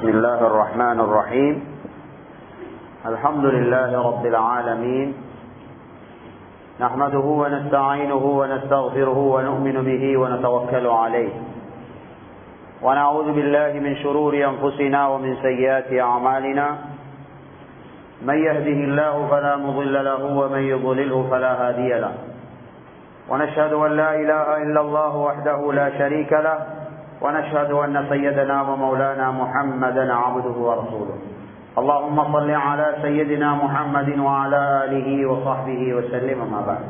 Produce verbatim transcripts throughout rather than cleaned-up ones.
بسم الله الرحمن الرحيم. الحمد لله رب العالمين، نحمده ونستعينه ونستغفره ونؤمن به ونتوكل عليه، ونعوذ بالله من شرور أنفسنا ومن سيئات أعمالنا. من يهده الله فلا مضل له ومن يضلله فلا هادي له، ونشهد أن لا إله إلا الله وحده لا شريك له، ونشهد أن سيدنا ومولانا محمدا عبده ورسوله. اللهم صل على سيدنا محمد وعلى آله وصحبه وسلم. ما بعد،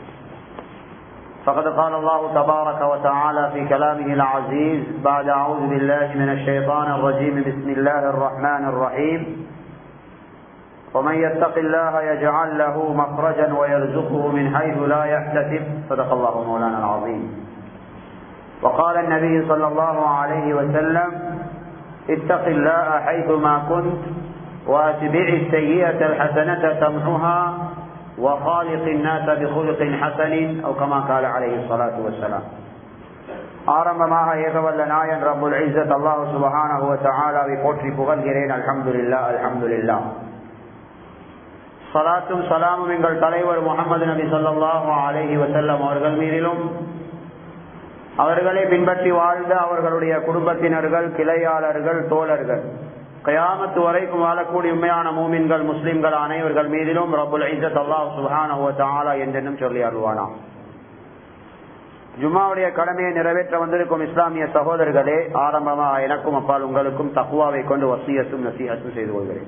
فقد قال الله تبارك وتعالى في كلامه العزيز بعد أعوذ بالله من الشيطان الرجيم. بسم الله الرحمن الرحيم. ومن يتق الله يجعل له مخرجا ويرزقه من حيث لا يحتسب. صدق الله مولانا العظيم. وقال النبي صلى الله عليه وسلم: اتق الله حيثما كنت واتبع السيئة الحسنة تمحها وخالق الناس بخلق حسن، أو كما قال عليه الصلاة والسلام. ஆரம்பமாக ஏகவல்ல நாயன் ரப்புல் இஸ்ஸத் அல்லாஹ் சுப்ஹானஹு வ தஆலாவை போற்றி புகழ்கிறேன். அல்ஹம்துலில்லாஹ் அல்ஹம்துலில்லாஹ். ஸலாத்தும் ஸலாமும் எங்கள் தலைவர் முஹம்மது நபி ஸல்லல்லாஹு அலைஹி வஸல்லம் அவர்கள் மீதிலும், அவர்களை பின்பற்றி வாழ்ந்த அவர்களுடைய குடும்பத்தினர்கள், கிளையாளர்கள், தோழர்கள், கியாமத் வரைக்கும் வாழக்கூடிய உண்மையான மூமின்கள், முஸ்லிம்கள் அனைவர்கள் மீதிலும் ரப்புல் இஸ்ஸத் அல்லாஹ் சுப்ஹானஹு வ தஆலா என்றென்றும் சொல்லி அருள்வானாம். ஜும்மாவுடைய கடமையை நிறைவேற்ற வந்திருக்கும் இஸ்லாமிய சகோதரர்களே, ஆரம்பமாக எனக்கும் அப்பால் உங்களுக்கும் தக்வாவை கொண்டு வசியத்தும் நசீஹத்தும் செய்து கொள்கிறேன்.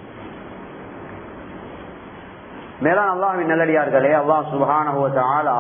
மேலான அல்லாஹ்வின் நல்லடியார்களே, அல்லாஹ் சுப்ஹானஹு வ தஆலா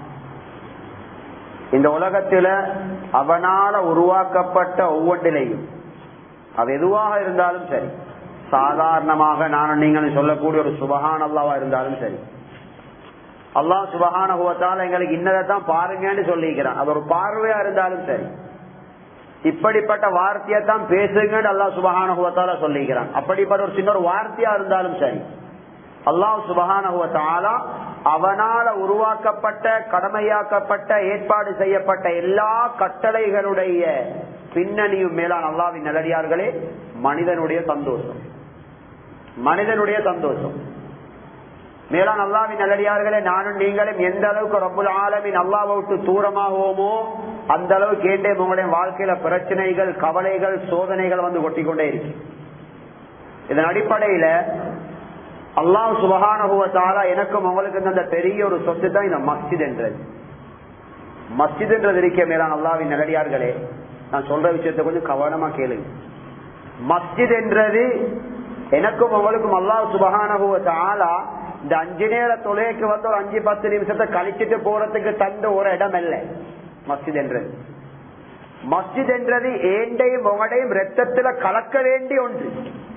இந்த உலகத்தில அவனால உருவாக்கப்பட்ட ஒவ்வொன்றிலையும், அது எதுவாக இருந்தாலும் சரி, சாதாரணமாக நான் நீங்கள் சொல்லக்கூடிய ஒரு சுபஹான் அல்லாஹ்வா இருந்தாலும் சரி, அல்லாஹ் சுப்ஹானஹு வ தஆலா எங்களுக்கு இன்னதான் பாருங்கன்னு சொல்லிக்கிறான். அது ஒரு பார்வையா இருந்தாலும் சரி, இப்படிப்பட்ட வார்த்தையை தான் பேசுங்கன்னு அல்லாஹ் சுப்ஹானஹு வ தஆலா சொல்லிக்கிறான். அப்படிப்பட்ட ஒரு சின்ன ஒரு வார்த்தையா இருந்தாலும் சரி, அல்லாஹ் சுப்ஹானஹு வ தஆலா அவனால உருவாக்கப்பட்ட, கடமையாக்கப்பட்ட, ஏற்பாடு செய்யப்பட்ட எல்லா கட்டளைகளுடைய பின்னணியும் மேலான அல்லாஹ்வின் நல்லடியார்களே மனிதனுடைய சந்தோஷம். மனிதனுடைய சந்தோஷம் மேலான அல்லாஹ்வின் நல்லடியார்களே, நானும் நீங்களும் எந்த அளவுக்கு ரப்புல் ஆலமீன் அல்லாஹ்வை விட்டு தூரமாகுவோமோ அந்த அளவுக்கு ஏண்டே உங்களுடைய வாழ்க்கையில பிரச்சனைகள், கவலைகள், சோதனைகள் வந்து கொட்டிக்கொண்டே இருக்கு. இதன் அடிப்படையில அல்லாஹ் சுப்ஹானஹு வ தஆலா எனக்கும் உங்களுக்கு அந்த பெரிய ஒரு சொத்து தான் இந்த மஸ்ஜித் என்றது. மஸ்ஜித் என்றது இருக்க மேலான அல்லாஹ்வின் நல்லடியார்களே, நான் சொல்ற விஷயத்தை கொஞ்சம் கவனமா கேளுங்க. மஸ்ஜித் என்றது எனக்கும் உங்களுக்கும் அல்லாஹ் சுப்ஹானஹு வ தஆலா இந்த அஞ்சு நேர தொழுகைக்கு வந்து ஒரு அஞ்சு பத்து நிமிஷத்தை கழிச்சிட்டு போறதுக்கு தந்த ஒரு இடம் அல்ல மஸ்ஜித் என்றது. மஸ்ஜித் என்றது ஏண்டையும் உங்களையும் ரத்தத்துல கலக்க வேண்டிய ஒன்று.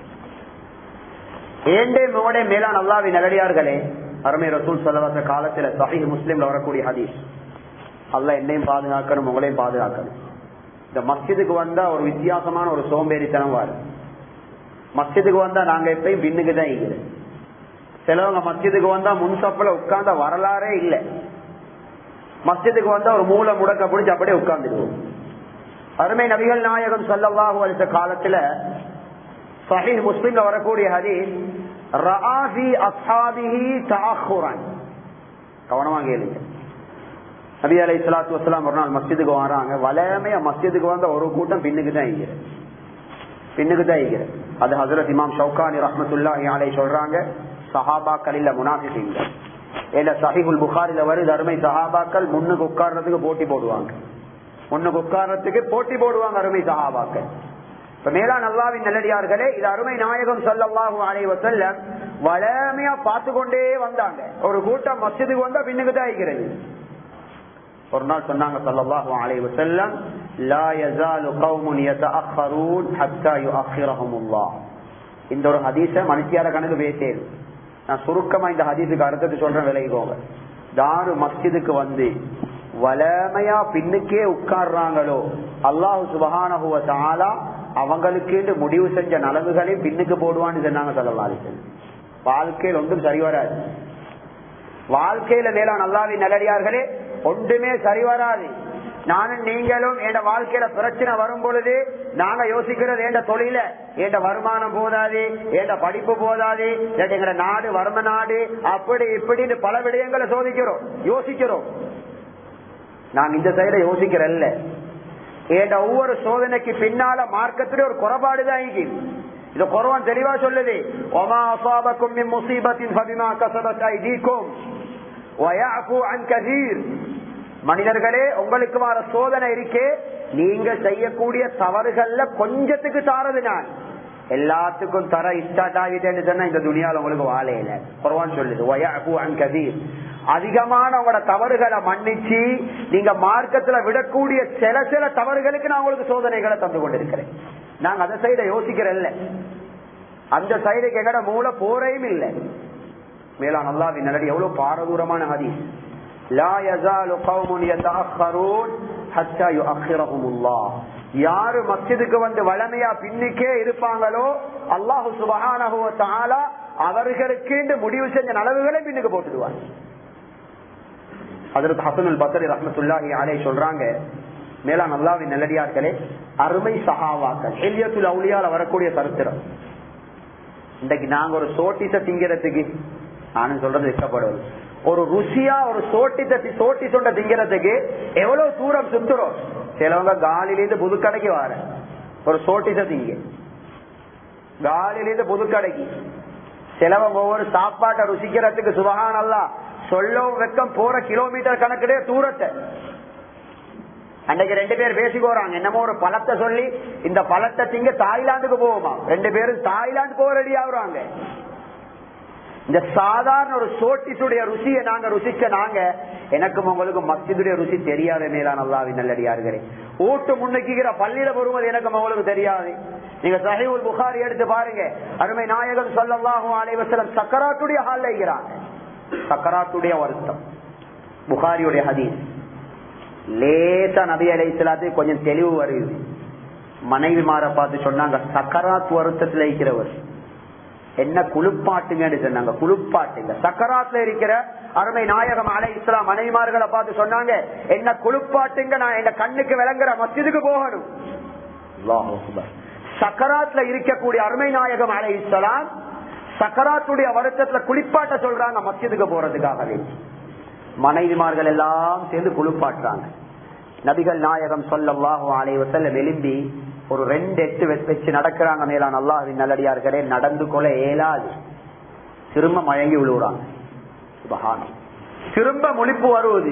ஏண்டே முகடே மேலான அல்லாஹ்வின் நல்லடியார்களே, அருமை ரசூல் ஸல்லல்லாஹு அலைஹி காலத்துல சஹீஹ் முஸ்லிம்ல வரக்கூடிய ஹதீஸ், அல்லாஹ் என்னையும் பாதுகாக்கணும், உங்களையும் பாதுகாக்கணும். இந்த மஸ்ஜிதுக்கு வந்தா ஒரு வித்தியாசமான ஒரு சோம்பேறித்தனம் வரும். மஸ்ஜிதுக்கு வந்தா நாங்க எப்பயும் பின்னுக்கு தான் இருக்கிறோம். சிலவங்க மஸ்ஜிதுக்கு வந்தா முன்சப்பல உட்கார்ந்த வரலாறே இல்லை. மஸ்ஜிதுக்கு வந்தா ஒரு மூளை முடக்க பிடிச்சி அப்படியே உட்கார்ந்துடுவோம். அருமை நபிகள் நாயகம் ஸல்லல்லாஹு அலைஹி காலத்துல சஹீஹ் முஸ்லிம்ல வரக்கூடிய ஹதீஸ், ரஆஃபி அஸ்ஹாபிஹி தஅخுரன். கவனமா கேளுங்க. நபி அலைஹிஸ்ஸலாத்து வஸலாம் ஒரு நாள் மஸ்ஜிதுக்கு வராங்க. வலமையா மஸ்ஜிதுக்கு வந்த ஒரு கூட்டம் பின்னுக்கு தான் இருக்கிற பின்னுக்கு தான் இருக்கிற அது ஹஜ்ரத் இமாம் ஷௌகானி ரஹ்மத்துல்லாஹி அலைஹி சொல்றாங்க, சஹாபாக்கள் இல்ல முனாஃபிகீன்கள். ஏல சஹீஹுல் புகாரில வருது, அருமை சஹாபாக்கள் முன்னுக்கு உட்கார்றதுக்கு போட்டி போடுவாங்க. முன்னுக்கு உட்கார்றதுக்கு போட்டி போடுவாங்க அருமை சஹாபாக்கள். மேலான அல்லாஹ்வின் நல்லடியார்களே, இது அருமை நாயகம் ஸல்லல்லாஹு அலைஹி வஸல்லம் வலமையா பார்த்து கொண்டே வந்தாங்க. ஒரு கூட்டம் மஸ்ஜிதுக்கு வந்தா பின்னுக்கு தான் இருக்கிறது. ஒரு நாள் சொன்னாங்க ஸல்லல்லாஹு அலைஹி வஸல்லம், லா யஸாலு கௌமுன் யதஅخرون ஹத்தா யுஅخرஹுமுல்லாஹ். இந்த ஒரு ஹதீஸை மனுஷியார கணக்கு பேசேன். நான் சுருக்கமா இந்த ஹதீஸுக்கு அர்த்தத்தை சொல்றேன், விலகிக்கோங்க. தாரு மஸ்ஜிதுக்கு வந்து வலமையா பின்னுக்கே உட்கார்றாங்களோ, அல்லாஹ் சுப்ஹானஹு வ தஆலா அவங்களுக்கு முடிவு செஞ்ச நலவுகளையும் பின்னுக்கு போடுவான்னு சொன்னாங்க ஸல்லல்லாஹு அலைஹி வஸல்லம். வாழ்க்கையில் ஒன்றும் சரி வராது. வாழ்க்கையில மேலான அல்லாஹ்வின் நல்லடியார்களே ஒன்றுமே சரி வராது. நானும் நீங்களும் என் வாழ்க்கையில பிரச்சனை வரும் பொழுது நாங்க யோசிக்கிறது என் தொழில என் வருமானம் போதாது, என் படிப்பு போதாது, எங்களோட நாடு வறும நாடு, அப்படி இப்படின்னு பல விடயங்களை சோதிக்கிறோம் யோசிக்கிறோம். நாங்க இந்த சைட யோசிக்கிறல்ல. ஏண்ட ஒவ்வொரு சோதனைக்கு பின்னால மார்க்கத்திலே ஒரு குறைபாடுதான் இங்க. இது குர்ஆன் தெளிவா சொல்லுது, வமா அஸாபக்கும் மின் முஸீபத்தின் ஃபபிமா கஸபத் ஐதீக்கும் வயஃபு அன் கஸீர். மனிதர்களே, உங்களுக்கு வர சோதனை இருக்கே, நீங்க செய்யக்கூடிய தவறுகள்ல கொஞ்சத்துக்கு தாரது நான், எல்லாத்துக்கும் தர ஸ்டார்ட் ஆகிட்டேன்னு சொன்னா இந்த துனியால உங்களுக்கு வாழையில. குர்ஆன் சொல்லுது வயஃபு அன் கஸீர். அதிகமான உங்களோட தவறுகளை மன்னிச்சு நீங்க மார்க்கத்துல விடக்கூடிய சில சில தவறுகளுக்கு நான் உங்களுக்கு சோதனைகளை தந்து கொண்டிருக்கிறேன். நாங்க அந்த சைட யோசிக்கிறல்ல, அந்த சைடுக்கு எங்கட மூளை போறையும் இல்லை. மேலான அல்லாஹ்வின் நல்லடி எவ்வளவு பாரதூரமான ஹதீஸ். லா யஸாலு கௌமுன் யதஅக்கரூன் ஹத்தா யுஅக்கிரஹுமுல்லாஹ். யாரு மஸ்ஜிதுக்கு வந்து வளமையா பின்னுக்கே இருப்பாங்களோ அல்லாஹ் சுப்ஹானஹு வ தஆலா அவர்களுக்கு முடிவு செஞ்ச நலவுகளை பின்னுக்கு போட்டுடுவார். ஹஜ்ரத் ஹஸன் அல் பஸ்ரி ரஹ்மத்துல்லாஹி அலைஹி சொல்றாங்க, மேலான அல்லாஹ்வின் நல்லடியார்களே, அருமை சஹாபாக்கள் ஹில்யத்துல் அவுலியால வரக்கூடிய சரித்திரம். இன்றைக்கு நாங்க ஒரு சோட்டிச திங்கிறதுக்கு, நானும் சொல்றது இஷ்டப்படுவது, ஒரு ருசியா ஒரு சோட்டிச சோட்டி சொண்ட திங்கிறதுக்கு எவ்வளவு தூரம் சுத்துறோம். சிலவங்க காலிலிருந்து புதுக்கடைக்கு வர ஒரு சோட்டிச திங்க, காலிலிருந்து புதுக்கடைக்கு. சிலவங்க ஒவ்வொரு சாப்பாட்டை ருசிக்கிறதுக்கு சுபஹானல்லாஹ் சொல்லவும் வெக்கம் போற கிலோமீட்டர் கணக்கிலே தூரத்தை. அன்றைக்கு ரெண்டு பேர் பேசிக்கோறாங்க, என்னமோ ஒரு பழத்தை சொல்லி இந்த பழத்தை திங்க தாய்லாந்துக்கு போவோமா, ரெண்டு பேரும் தாய்லாந்து போக ரெடி ஆகுறாங்க. இந்த சாதாரண ஒரு சோட்டிசுடைய ருசியை நாங்க ருசிச்ச நாங்க, எனக்கும் உங்களுக்கு மஸ்ஜிதுடைய ருசி தெரியாத மேலான அல்லாஹ்வின் நல்லடியார்களே. ஊட்டு முன்னுக்குகிற பள்ளியில வருவது எனக்கும் உங்களுக்கு தெரியாது. நீங்க சஹீஹுல் புகாரி எடுத்து பாருங்க, அருமை நாயகம் ஸல்லல்லாஹு அலைஹி வஸல்லம் சக்கராத்துடைய ஹால்ல இருக்கிறாங்க. சக்கராத்துடைய வருத்தம், புகாரியுடைய ஹதீஸ். லேசா நபி அலைஹிஸ்ஸலாத்துக்கு கொஞ்சம் தெளிவு வருது. மனைவி மாற பார்த்து சொன்னாங்க, சக்கராத் வருத்தத்துல இருக்கிறவர் என்ன குளிப்பாட்டுங்கன்னு சொன்னாங்க. குளிப்பாட்டுங்க. சக்கராத்துல இருக்கிற அருமை நாயகம் அலைஹிஸ்ஸலாம் மனைவிமார்களை பார்த்து சொன்னாங்க, என்ன குளிப்பாட்டுங்க, நான் என் கண்ணுக்கு விளங்குற மஸ்ஜிதுக்கு போகணும். அல்லாஹ் அக்பர். சக்கராத்துல இருக்கக்கூடிய அருமை நாயகம் அலைஹிஸ்ஸலாம் சக்கராத்துடைய வருத்தத்துல குளிப்பாட்ட சொல்றாங்க மஸ்ஜிதுக்கு போறதுக்காகவே. மனைவிமார்கள் எல்லாம் சேர்ந்து குளிப்பாட்டுறாங்க. நபிகள் நாயகம் ஸல்லல்லாஹு அலைஹி வஸல்லம் எழும்பி ஒரு ரெண்டு எட்டு வச்சு நடக்கிறாங்க. மேலான அல்லாஹ்வின் நல்லடியார்களே, நடந்து கொள்ள இயலாது. திரும்ப மயங்கி விழுவுறாங்க. சுப்ஹானல்லாஹ். திரும்ப முழிப்பு வருவது.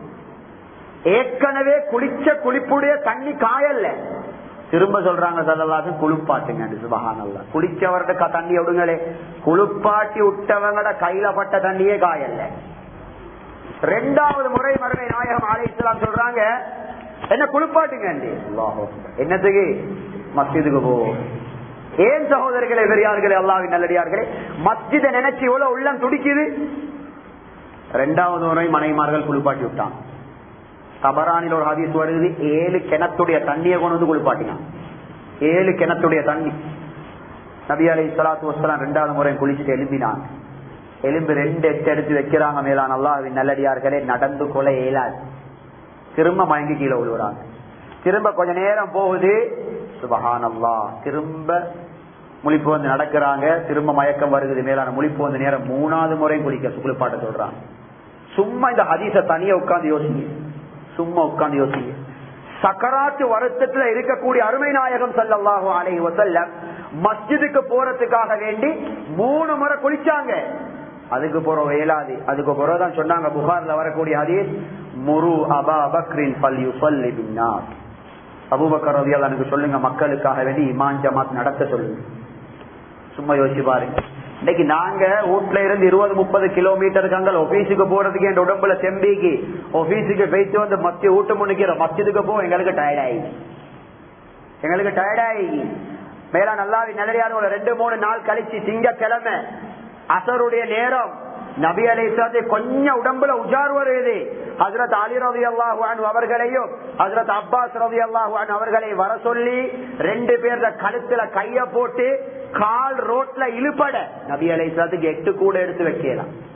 ஏற்கனவே குளிச்ச குளிப்புடைய தண்ணி காயல்ல. திரும்ப சொல்றாங்க ஸல்லல்லாஹு குளிப்பாட்டுங்க. சுப்ஹானல்லாஹ். குளிச்சவர்கிட்ட தண்ணி விடுங்களே, குளிப்பாட்டி விட்டவங்கட கையில பட்ட தண்ணியே காயல்ல. ரெண்டாவது முறை மறுமை நாயகம் அலைஹிஸ்ஸலாம் சொல்றாங்க, என்ன குளிப்பாட்டுங்க. என்னத்துக்கு? மஸ்ஜிதுக்கு போ. ஏன் சகோதரர்களே, பெரியார்களே, அல்லாஹ்வின் நல்லடியார்களே, மஸ்ஜிதை நினைச்சு எவ்வளவு உள்ளம் துடிக்குது. ரெண்டாவது முறை மனைவிமார்கள் குளிப்பாட்டி விட்டான். தபரானில் ஒரு ஹதீஸ் வருது, ஏழு கிணத்துடைய தண்ணியை கொண்டு வந்து குளிப்பாட்டினான். ஏழு கிணத்துடைய தண்ணி. நபி அலைஹிஸ்ஸலாத்து வஸ்ஸலாம் ரெண்டாவது முறை குளிச்சுட்டு எழும்பினான். எலும்பு ரெண்டு எட்டு எடுத்து வைக்கிறாங்க. மேலான அல்லாஹ்வின் நல்லடியார்களே, நடந்து கொள்ள இயலாது. திரும்ப மயங்கி கீழே விழுறாங்க. திரும்ப கொஞ்ச நேரம் போகுது. சுப்ஹானல்லாஹ். திரும்ப முழிப்பு வந்து நடக்கிறாங்க. திரும்ப மயக்கம் வருகிறது. மேலான முழிப்பு வந்து நேரம் மூணாவது முறை குளிக்க குளிப்பாட்ட சொல்றாங்க. சும்மா இந்த ஹதீஸ தனியா உட்கார்ந்து யோசிங்க. சும்மா உட்கார்ந்து யோசிங்க. சக்கராத்து வருத்தத்துல இருக்கக்கூடிய அருமை நாயகம் ஸல்லல்லாஹு அலைஹி வஸல்லம் மஸ்ஜிதுக்கு போறதுக்காக வேண்டி மூணு முறை குளிச்சாங்க. அதுக்கு போற இயலாது. அதுக்கு பிறகுதான் சொன்னாங்க, புகார்ல வரக்கூடிய ஹதீஸ், முரு அபா பக்ரின் ஃபல்யுஸல்லி பின்னாஸ். அபூபக்கர் ரலியல்லாஹு அன்ஹு சொல்லுங்க, மக்களுக்காக வேண்டி இமாம் ஜமாத் நடத்த சொல்லுங்க. சும்மா யோசிச்சு பாருங்க. இன்னைக்கு நாங்க வீட்டுல இருந்து இருபது முப்பது கிலோமீட்டருக்கு அங்க ஆபீஸுக்கு போறதுக்கு என் உடம்புல செம்பிக்கு ஆபீஸுக்கு போயிட்டு வந்து மத்திய ஊட்ட முன்னிக்கிற மஸ்ஜிதுக்கு போ எங்களுக்கு டயர்ட் ஆகி எங்களுக்கு டயர்ட் ஆகி மேலா நல்லாவி நல்லடியார் ரெண்டு மூணு நாள் கழிச்சு திங்கக்கிழமை அசருடைய நேரம் நபி அலைஹிஸ்ஸலாத்தை கொஞ்சம் உடம்புல உஜார் வருது. ஹஜ்ரத் அலி ரலியல்லாஹு அன்ஹு அவர்களையும் ஹஜ்ரத் அப்பாஸ் ரலியல்லாஹு அன்ஹு அவர்களை வர சொல்லி ரெண்டு பேர்ல கழுத்துல கைய போட்டு கால் ரோட்ல இழுபட நபி அலைஹிஸ்ஸலாத்துக்கு எட்டு கூட எடுத்து வைக்கலாம்.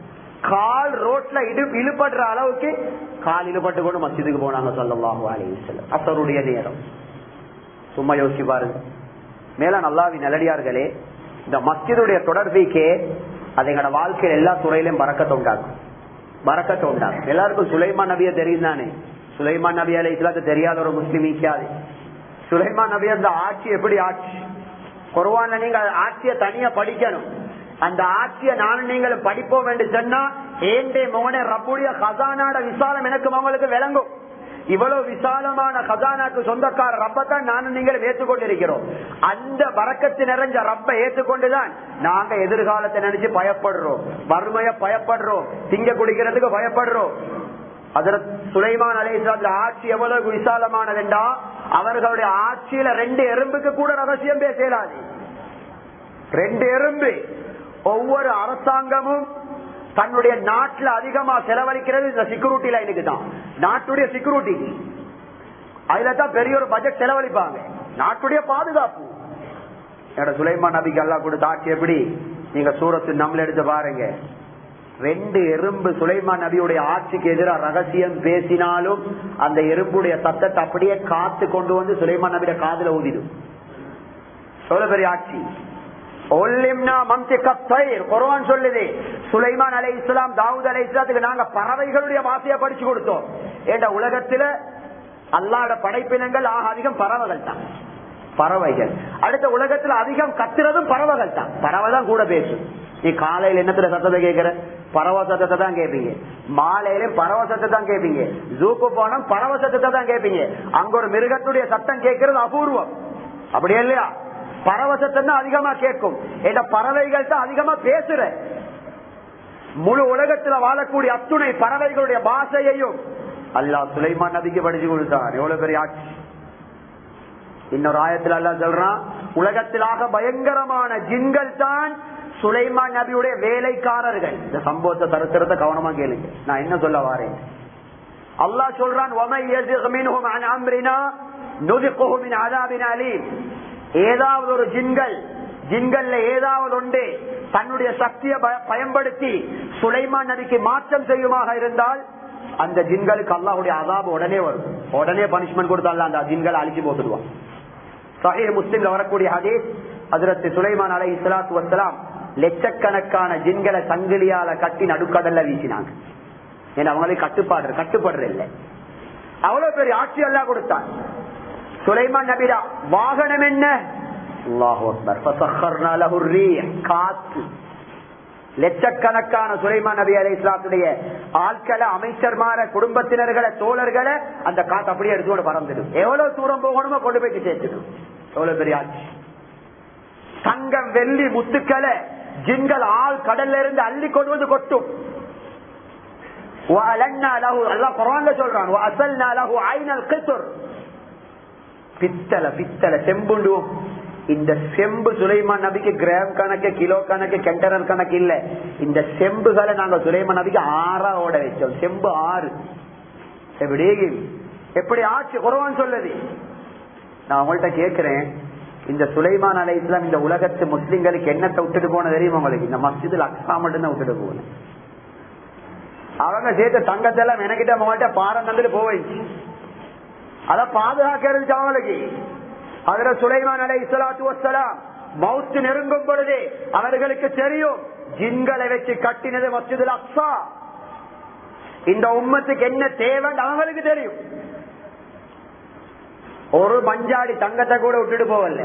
கால் ரோட்ல இழுபடுற அளவுக்கு கால் இழுபட்டு கொண்டு மஸ்ஜிதுக்கு போனாங்க ஸல்லல்லாஹு அலைஹி வஸல்லம். அசருடைய நேரம். சும்மா யோசிச்சு பாருங்க. மேல அல்லாஹ்வின் நல்லடியார்களே, இந்த மஸ்ஜிதுடைய தொடர்பிக்கே அது எங்களோட வாழ்க்கையில் எல்லா துறையிலும் பரக்கத்தை உண்டாகும். பரக்கத்தை உண்டாகும். எல்லாருக்கும் சுலைமான் நபியை தெரியும் தானே? சுலைமான் நபி அலைஹிஸ்ஸலாத்தை தெரியாத ஒரு முஸ்லிம் ஈக்காது. சுலைமான் நபி அந்த ஆட்சி எப்படி ஆட்சி? குர்ஆன்ல நீங்க ஆட்சியை தனியா படிக்கணும். அந்த ஆட்சியை நானும் நீங்களும் படிப்போம் என்று சொன்னா ஏண்டே மோனே ரப்புடைய கசானாட விசாலம் எனக்கு உங்களுக்கு விளங்கும். இவ்வளவு விசாலமான கசானாக்கு சொந்தக்கார ரப்பத்தான் நானும் நீங்களும் ஏற்றுக்கொண்டிருக்கிறோம். அந்த பரக்கத்து நிறைஞ்ச ரப்பை ஏற்றுக்கொண்டுதான் நாங்க எதிர்காலத்தை நினைச்சு பயப்படுறோம், வறுமைய பயப்படுறோம், திங்க குடிக்கிறதுக்கு பயப்படுறோம். ஹஜ்ரத் சுலைமான் அலைஹிஸ்ஸலாம் ஆட்சி எவ்வளவு விசாலமானதுண்டா அவர்களுடைய ஆட்சியில ரெண்டு எறும்புக்கு கூட ரகசியம் பேசலாது. ரெண்டு எறும்பு. ஒவ்வொரு அரசாங்கமும் தன்னுடைய நாட்டுல அதிகமா செலவழிக்கிறது இந்த செக்யூரிட்டி லைனுக்கு தான், நாட்டுடைய செக்யூரிட்டி. அதுல தான் பெரிய ஒரு பட்ஜெட் செலவழிப்பாங்க, நாட்டுடைய பாதுகாப்பு. சுலைமான் நபிக்கு அல்லாஹ் கொடுத்த ஆட்சி எப்படி? நீங்க சூரத்து நம்ல எடுத்து பாருங்க. ரெண்டு எறும்பு சுலைமான் நபியுடைய ஆட்சிக்கு எதிராக ரகசியம் பேசினாலும் அந்த எறும்புடைய சத்தத்தை அப்படியே காத்து கொண்டு வந்து சுலைமான் நபியுடைய காதுல ஊதிடும். எவ்வளவு பெரிய ஆட்சி! சொல்லுது சுலைமான் அலைஹிஸ்ஸலாம் தாவூத் அலைஹிஸ்ஸலாத்துக்கு நாங்க பறவைகளுடைய வார்த்தையை படிச்சு கொடுத்தோம். ஏண்டா உலகத்துல அல்லாஹ்வுடைய படைப்பினங்கள் ஆக அதிகம் பறவைகள் தான். பறவைகள் அடுத்த உலகத்துல அதிகம் கத்துறதும் பறவைகள் தான். பறவை தான் கூட பேசும். நீ காலையில என்னத்துல சத்தத்தை கேட்கிற? பறவை சத்தத்தை தான் கேட்பீங்க. மாலையில பறவை சத்தத்தை தான் கேட்பீங்க. ஜூக்கு போனா பறவை சத்தத்தை தான் கேட்பீங்க. அங்க ஒரு மிருகத்துடைய சத்தம் கேட்கறது அபூர்வம். அப்படியே இல்லையா? பறவை சத்தம் தான் அதிகமா கேட்கும். ஏன்னா பறவைகள் தான் அதிகமா பேசுற. முழு உலகத்துல வாழக்கூடிய அத்துணை பறவைகளுடைய பாஷையையும் அல்லாஹ் சுலைமான் நபிக்கு படிச்சு கொடுத்தார். எவ்வளவு பெரிய ஆட்சி! இன்னொரு ஆயத்தில் அல்லாஹ் சொல்றான், உலகத்திலாக பயங்கரமான ஜின்கள் தான் சுலைமான் நபியுடைய வேலைக்காரர்கள். இந்த சம்பவத்தை சரித்திரத்தை கவனமா கேளுங்க. நான் என்ன சொல்ல வாரேன்? அல்லாஹ் சொல்றான், ஏதாவது ஒரு ஜின்கள் ஜின்கள்ல ஏதாவது ஒன்று தன்னுடைய சக்தியை பயன்படுத்தி சுலைமான் நபிக்கு மாற்றம் செய்யுமாக இருந்தால் அந்த ஜின்களுக்கு அல்லாஹ்வுடைய அஸாப் உடனே வரும். உடனே பனிஷ்மெண்ட் கொடுத்து அல்லாஹ் அந்த ஜின்களை அழிச்சு போட்டுடுவான். சஹீஹ் முஸ்லிம்ல வரக்கூடிய ஹதீஸ், ஹஜ்ரத் சுலைமான் அலைஹிஸ்ஸலாத்து வஸ்ஸலாம் லட்சக்கணக்கான ஜின்களை சங்கிலியால கட்டி நடுக்கடல்ல வீசினாங்க. ஏன்னா அவங்களுக்கு கட்டுப்பாடு கட்டுப்படுற இல்லை. அவ்வளவு பெரிய ஆட்சி அல்லாஹ் கொடுத்தான். சுலைமான் நபியா வாகனம் என்ன? அல்லாஹு அக்பர். ஃபஸഖர்னா லஹு ர்ரீஹ், காத்து. லட்சக்கணக்கான சுலைமான் நபி அலைஹிஸ்ஸலாத்துடைய ஆட்களை, அமைச்சர்மார, குடும்பத்தினர்களை, தோழர்களை அந்த காத்து அப்படியே எடுத்து பறந்துடும். எவ்வளவு தூரம் போகணுமோ கொண்டு போய் சேர்த்துடும். எவ்வளவு பெரிய ஆட்சி! தங்கம், வெள்ளி, முத்துக்களை ஜின்கள் ஆள் கடல்ல இருந்து அள்ளி கொண்டு வந்து கொட்டும். அல்லாஹ் குர்ஆன்ல சொல்றான், வஅஸல்னா லஹு ஐனல் கித்ர். பித்தளை பித்தளை செம்புண்டுவோம். இந்த செம்பு சுலைமான் நபிக்கு கிராம் கணக்கு, கிலோ கணக்கு, கண்டனர் கணக்கு இல்ல. இந்த செம்புகளை நாங்க சுலைமான் நபிக்கு ஆறா ஓட வச்சோம். செம்பு ஆறு. எப்படி எப்படி ஆட்சி குர்ஆன் சொல்லுது. நான் உங்கள்கிட்ட கேட்கிறேன், இந்த சுலைமான் அலைஹிஸ்ஸலாம் இந்த உலகத்து முஸ்லிம்களுக்கு என்னத்தை விட்டுட்டு போன தெரியுமா உங்களுக்கு? இந்த மஸ்ஜிதுல் அக்ஸா மட்டும் தான் விட்டுட்டு போன. அவங்க சேர்த்த தங்கத்தெல்லாம் எனக்கிட்ட அவங்கள்ட்ட பாரம் தந்துட்டு போயிடுச்சு. அத பாதுகாக்கிறது அவங்களுக்கு. அதுல சுலைமான் அலைஹிஸ்ஸலாத்து வஸ்ஸலாம் மௌத் நெருங்கும் பொழுது அவர்களுக்கு தெரியும் ஜின்களை வச்சு கட்டினது மஸ்ஜிதுல் அக்ஸா. இந்த உம்மத்துக்கு என்ன தேவைன்னு அவங்களுக்கு தெரியும். ஒரு மஞ்சாடி தங்கத்தை கூட விட்டுட்டு போவல்ல.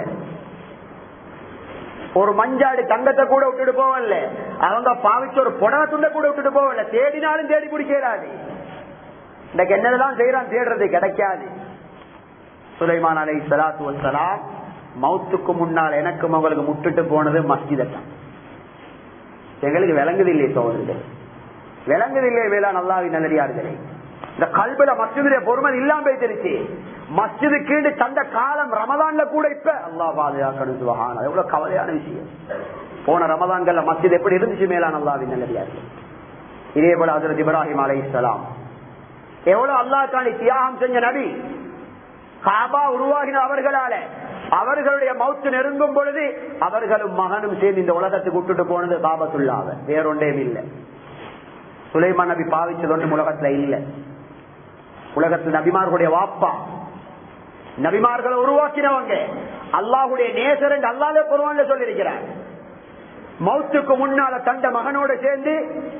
ஒரு மஞ்சாடி தங்கத்தை கூட விட்டுட்டு போவல்ல. அவங்க பாவிச்ச ஒரு புடவை துண்டை கூட விட்டுட்டு போவல்ல. தேடினாலும் தேடி பிடிக்கிறாது. இன்னைக்கு என்னதெல்லாம் செய்யறான், தேடுறது கிடைக்காது. சுலைமான் அலைஹிஸ்ஸலாத்து வஸ்ஸலாம் மௌத்துக்கு முன்னால் எனக்கும் அவங்களுக்கு முட்டுட்டு போனது மஸ்ஜித் தான். எங்களுக்கு விளங்குது இல்லையே சோதரர்கள், விளங்குது இல்லையே வேளாண் அல்லாஹ்வின் நல்லடியார்களே. இந்த கல்புல மஸ்ஜிதுடைய பொறுமை இல்லாம போயிடுச்சு. மஸ்ஜிது கீழே தந்த காலம் ரமதான்ல கூட இப்ப அல்லாஹ் பாதுகாக்கணும். சுப்ஹானல்லாஹ், எவ்வளவு கவலையான விஷயம். போன ரமதான்கள்ல மஸ்ஜித் எப்படி இருந்துச்சு மேலான அல்லாஹ்வின் நல்லடியார்களே. இதே போல ஹஜ்ரத் இப்ராஹிம் அலைஹிஸ்ஸலாம் எவ்வளவு அல்லாஹ்வுக்கான தியாகம் செஞ்ச நபி. காபா உருவாகின அவர்களால. அவர்களுடைய மௌத்து நெருங்கும் பொழுது அவர்களும் மகனும் சேர்ந்து இந்த உலகத்துக்கு விட்டுட்டு போனது காபத்துல்லாஹ், வேறொன்றே இல்லை. சுலைமான் நபி பாவிச்சது ஒன்று உலகத்துல இல்ல. உலகத்தில் நபிமார்களுடைய வாப்பா, நபிமார்களை உருவாக்கினவங்க, அல்லாஹுடைய நேசர் என்று அல்லாஹ்வே குர்ஆன்ல சொல்லி இருக்கிறார். மௌத்துக்கு முன்னால தந்த மகனோட சேர்ந்து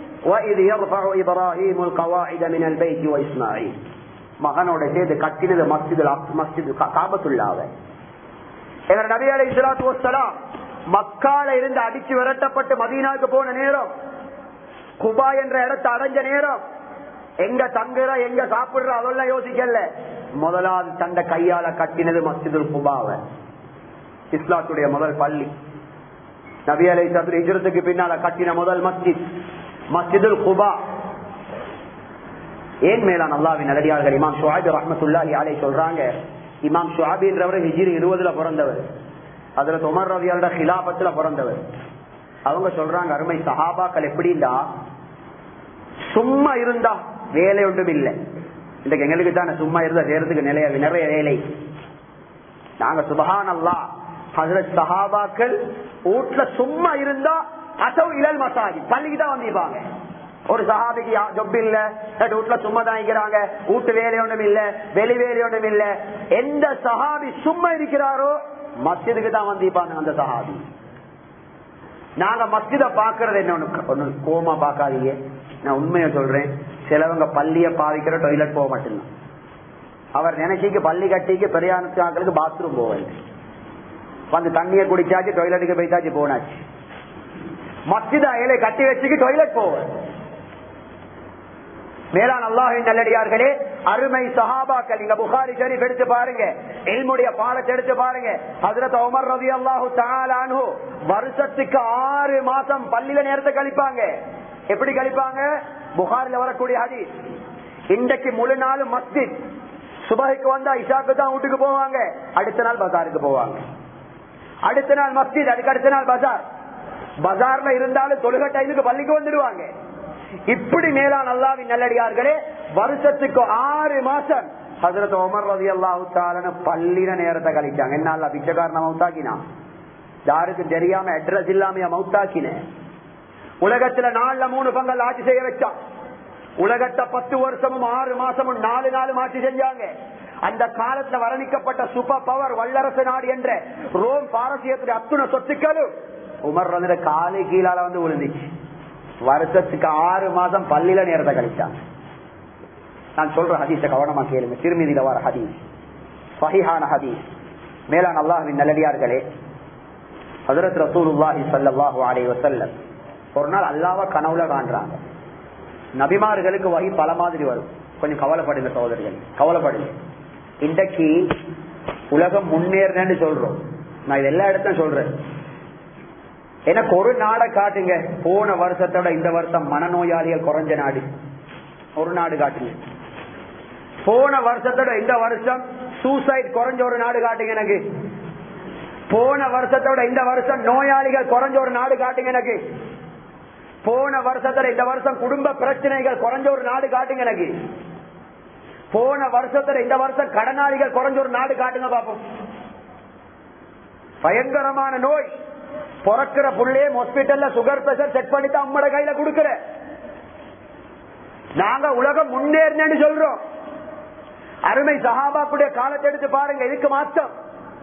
மகனோட சேர்ந்து கட்டினது மஸ்ஜித் மஸ்ஜித் காபத்துல்லாஹ். நபி அலைஹிஸ்ஸலாத்து வஸ்ஸலாம் மக்கால இருந்து அடிச்சு விரட்டப்பட்டு மதீனாவுக்கு போன நேரம், குபா என்ற இடத்தை அடைஞ்ச நேரம், எங்க தங்குற எங்க சாப்பிடுற அதெல்லாம் யோசிக்கல. முதலாவது தந்த கையால கட்டினது மஸ்ஜிதுல் குபாவை, இஸ்லாத்துடைய முதல் பள்ளி. நபி அலைஹிஸ்ஸலாத்து ஹிஜ்ரத்துக்கு பின்னால கட்டின முதல் மஸ்ஜித் மஸ்ஜிதுல் குபா. ஏன் மேலான அல்லாஹ்வின் நல்லடியார்கள், இமாம் ஷுஐப் ரஹ்மத்துல்லாஹி அலைஹி சொல்றாங்க, இமாம் ஷுஐப் என்றவர் ஹிஜ்ரி இருபதுல பிறந்தவர், ஹஜ்ரத் உமர் ரலியல்லாஹு அன்ஹு ஹிலாஃபத்துல பிறந்தவர். அவங்க சொல்றாங்க, அருமை சஹாபாக்கள் எப்படின்னா சும்மா இருந்தா வேலை ஒன்றும் இல்லை. இன்றைக்கு எங்களுக்கு தானே சும்மா இருந்தா செய்யறதுக்கு நிறைய நிறைய வேலை. நாங்க சுப்ஹானல்லாஹ், ஹஜ்ரத் சஹாபாக்கள் வீட்டுல சும்மா இருந்தா அசவ் இலல் மசாஜித், பள்ளிக்கு தான் வந்திருப்பாங்க. ஒரு சஹாபிக்கு ஜொப் இல்ல, வீட்டுல சும்மா தான் இருக்கிறாங்க, வீட்டு வேலை ஒன்றும் இல்ல, வெளி வேலை ஒன்றும் இல்ல. எந்த சஹாபி சும்மா இருக்கிறாரோ மஸ்ஜிதுக்கு தான் வந்திருப்பாங்க அந்த சஹாபி. நாங்க மஸ்ஜித பாக்குறது என்ன ஒண்ணு கோமா பாக்காதீங்க, நான் உண்மையை சொல்றேன். சிலவங்க பள்ளிய பாவிக்கிற டாய்லெட் போக மாட்டேன். அவர் நினைச்சிக்கு பள்ளி கட்டிக்கு பெரியானுக்கு பாத்ரூம் போவாரு, வந்து தண்ணியை குடிச்சாச்சு, டாய்லெட்டுக்கு போயிட்டாச்சு, போனாச்சு. மஸ்ஜித ஏழை கட்டி வச்சுக்கு டாய்லெட் போவார். மேலான அல்லாஹ்வின் நல்லடியார்களே, அருமை சஹாபாக்கள், நீங்க புகாரி ஷரீஃப் எடுத்து பாருங்க, இல்முடைய பாடத்தை எடுத்து பாருங்க. ஹஜ்ரத் உமர் ரலியல்லாஹு தஆலா அன்ஹு வருஷத்துக்கு ஆறு மாசம் பள்ளியில நேரத்தை கழிப்பாங்க. எப்படி கழிப்பாங்க? புகாரில வரக்கூடிய ஹதீஸ். இன்றைக்கு முழு நாள் மஸ்ஜித், சுபஹுக்கு வந்தா இஷாக்கு தான் வீட்டுக்கு போவாங்க, அடுத்த நாள் பஜாருக்கு போவாங்க. அடுத்த நாள் மஸ்ஜித், அதுக்கு அடுத்த நாள் பஜார். பஜார்ல இருந்தாலும் தொழுகை டைமுக்கு பள்ளிக்கு வந்துடுவாங்க. இப்படி மேலான அல்லாஹ்வின் நல்லடியார்களே, வருஷத்துக்கு ஆறு மாசம் ஹஜ்ரத் உமர் ரலியல்லாஹு தஆலா பள்ளியில நேரத்தை கழிச்சாங்க. என்ன அல்லாஹ் பிச்சைக்காரன மௌத்தாக்கினா? யாருக்கு தெரியாம அட்ரஸ் இல்லாம மௌத்தாக்கின. உலகத்துல நாலுல மூணு பங்கல் ஆட்சி செய்ய வச்சான். உலகத்தை பத்து வருஷமும் ஆறு மாசமும் நாலு நாளும் ஆட்சி செஞ்சாங்க. அந்த காலத்துல வர்ணிக்கப்பட்ட சூப்பர் பவர் வல்லரசு நாடு என்ற ரோம் பாரசீகத்துடைய அத்துணை சொத்துக்களும் உமர் ரலியல்லாஹு தஆலா காலை கீழால வந்து விழுந்துச்சு. வருஷத்துக்கு ஆறு மாசம் பள்ளியில நேரத்தை கழிச்சாங்க. நான் சொல்ற ஹதீஸை கவனமா கேளுங்க, திருமதியில வர ஹதீஸ், சஹீஹான ஹதீஸ். மேலான அல்லாஹ்வின் நல்லடியார்களே, ஹஜ்ரத் ரசூலுல்லாஹி ஸல்லல்லாஹு அலைஹி வஸல்லம் ஒரு நாள் அல்லாஹ்வை கனவுல காண்றாங்க. நபிமார்களுக்கு வஹி பல மாதிரி வரும், கொஞ்சம் கவலைப்படுங்க சகோதரர்கள், கவலைப்படுங்க. இன்றைக்கு உலகம் முன்னேறன்னு சொல்றோம், நான் இது எல்லா இடத்தையும் சொல்றேன். எனக்கு ஒரு நாடை காட்டுங்க, போன வருஷத்தோட இந்த வருஷம் மனநோயாளிகள் குறைஞ்ச நாடு ஒரு நாடு காட்டுங்க. போன வருஷத்தோட இந்த வருஷம் சூசைட் குறைஞ்ச ஒரு நாடு காட்டுங்க எனக்கு. போன வருஷத்தோட இந்த வருஷம் நோயாளிகள் குறைஞ்ச ஒரு நாடு காட்டுங்க எனக்கு. போன வருஷத்தோட இந்த வருஷம் குடும்ப பிரச்சனைகள் குறைஞ்ச ஒரு நாடு காட்டுங்க எனக்கு. போன வருஷத்தோட இந்த வருஷம் கடனாளிகள் குறைஞ்ச ஒரு நாடு காட்டுங்க பாப்போம். பயங்கரமான நோய், பிறக்கிற புள்ளே ஹாஸ்பிட்டல்ல சுகர் பிரஷர் செக் பண்ணி தான் அம்மட கையில கொடுக்கிற. நாங்க உலகம் முன்னேறினு சொல்றோம். அருமை சஹாபாக்குடைய காலத்தை எடுத்து பாருங்க, இதுக்கு மாற்றம்.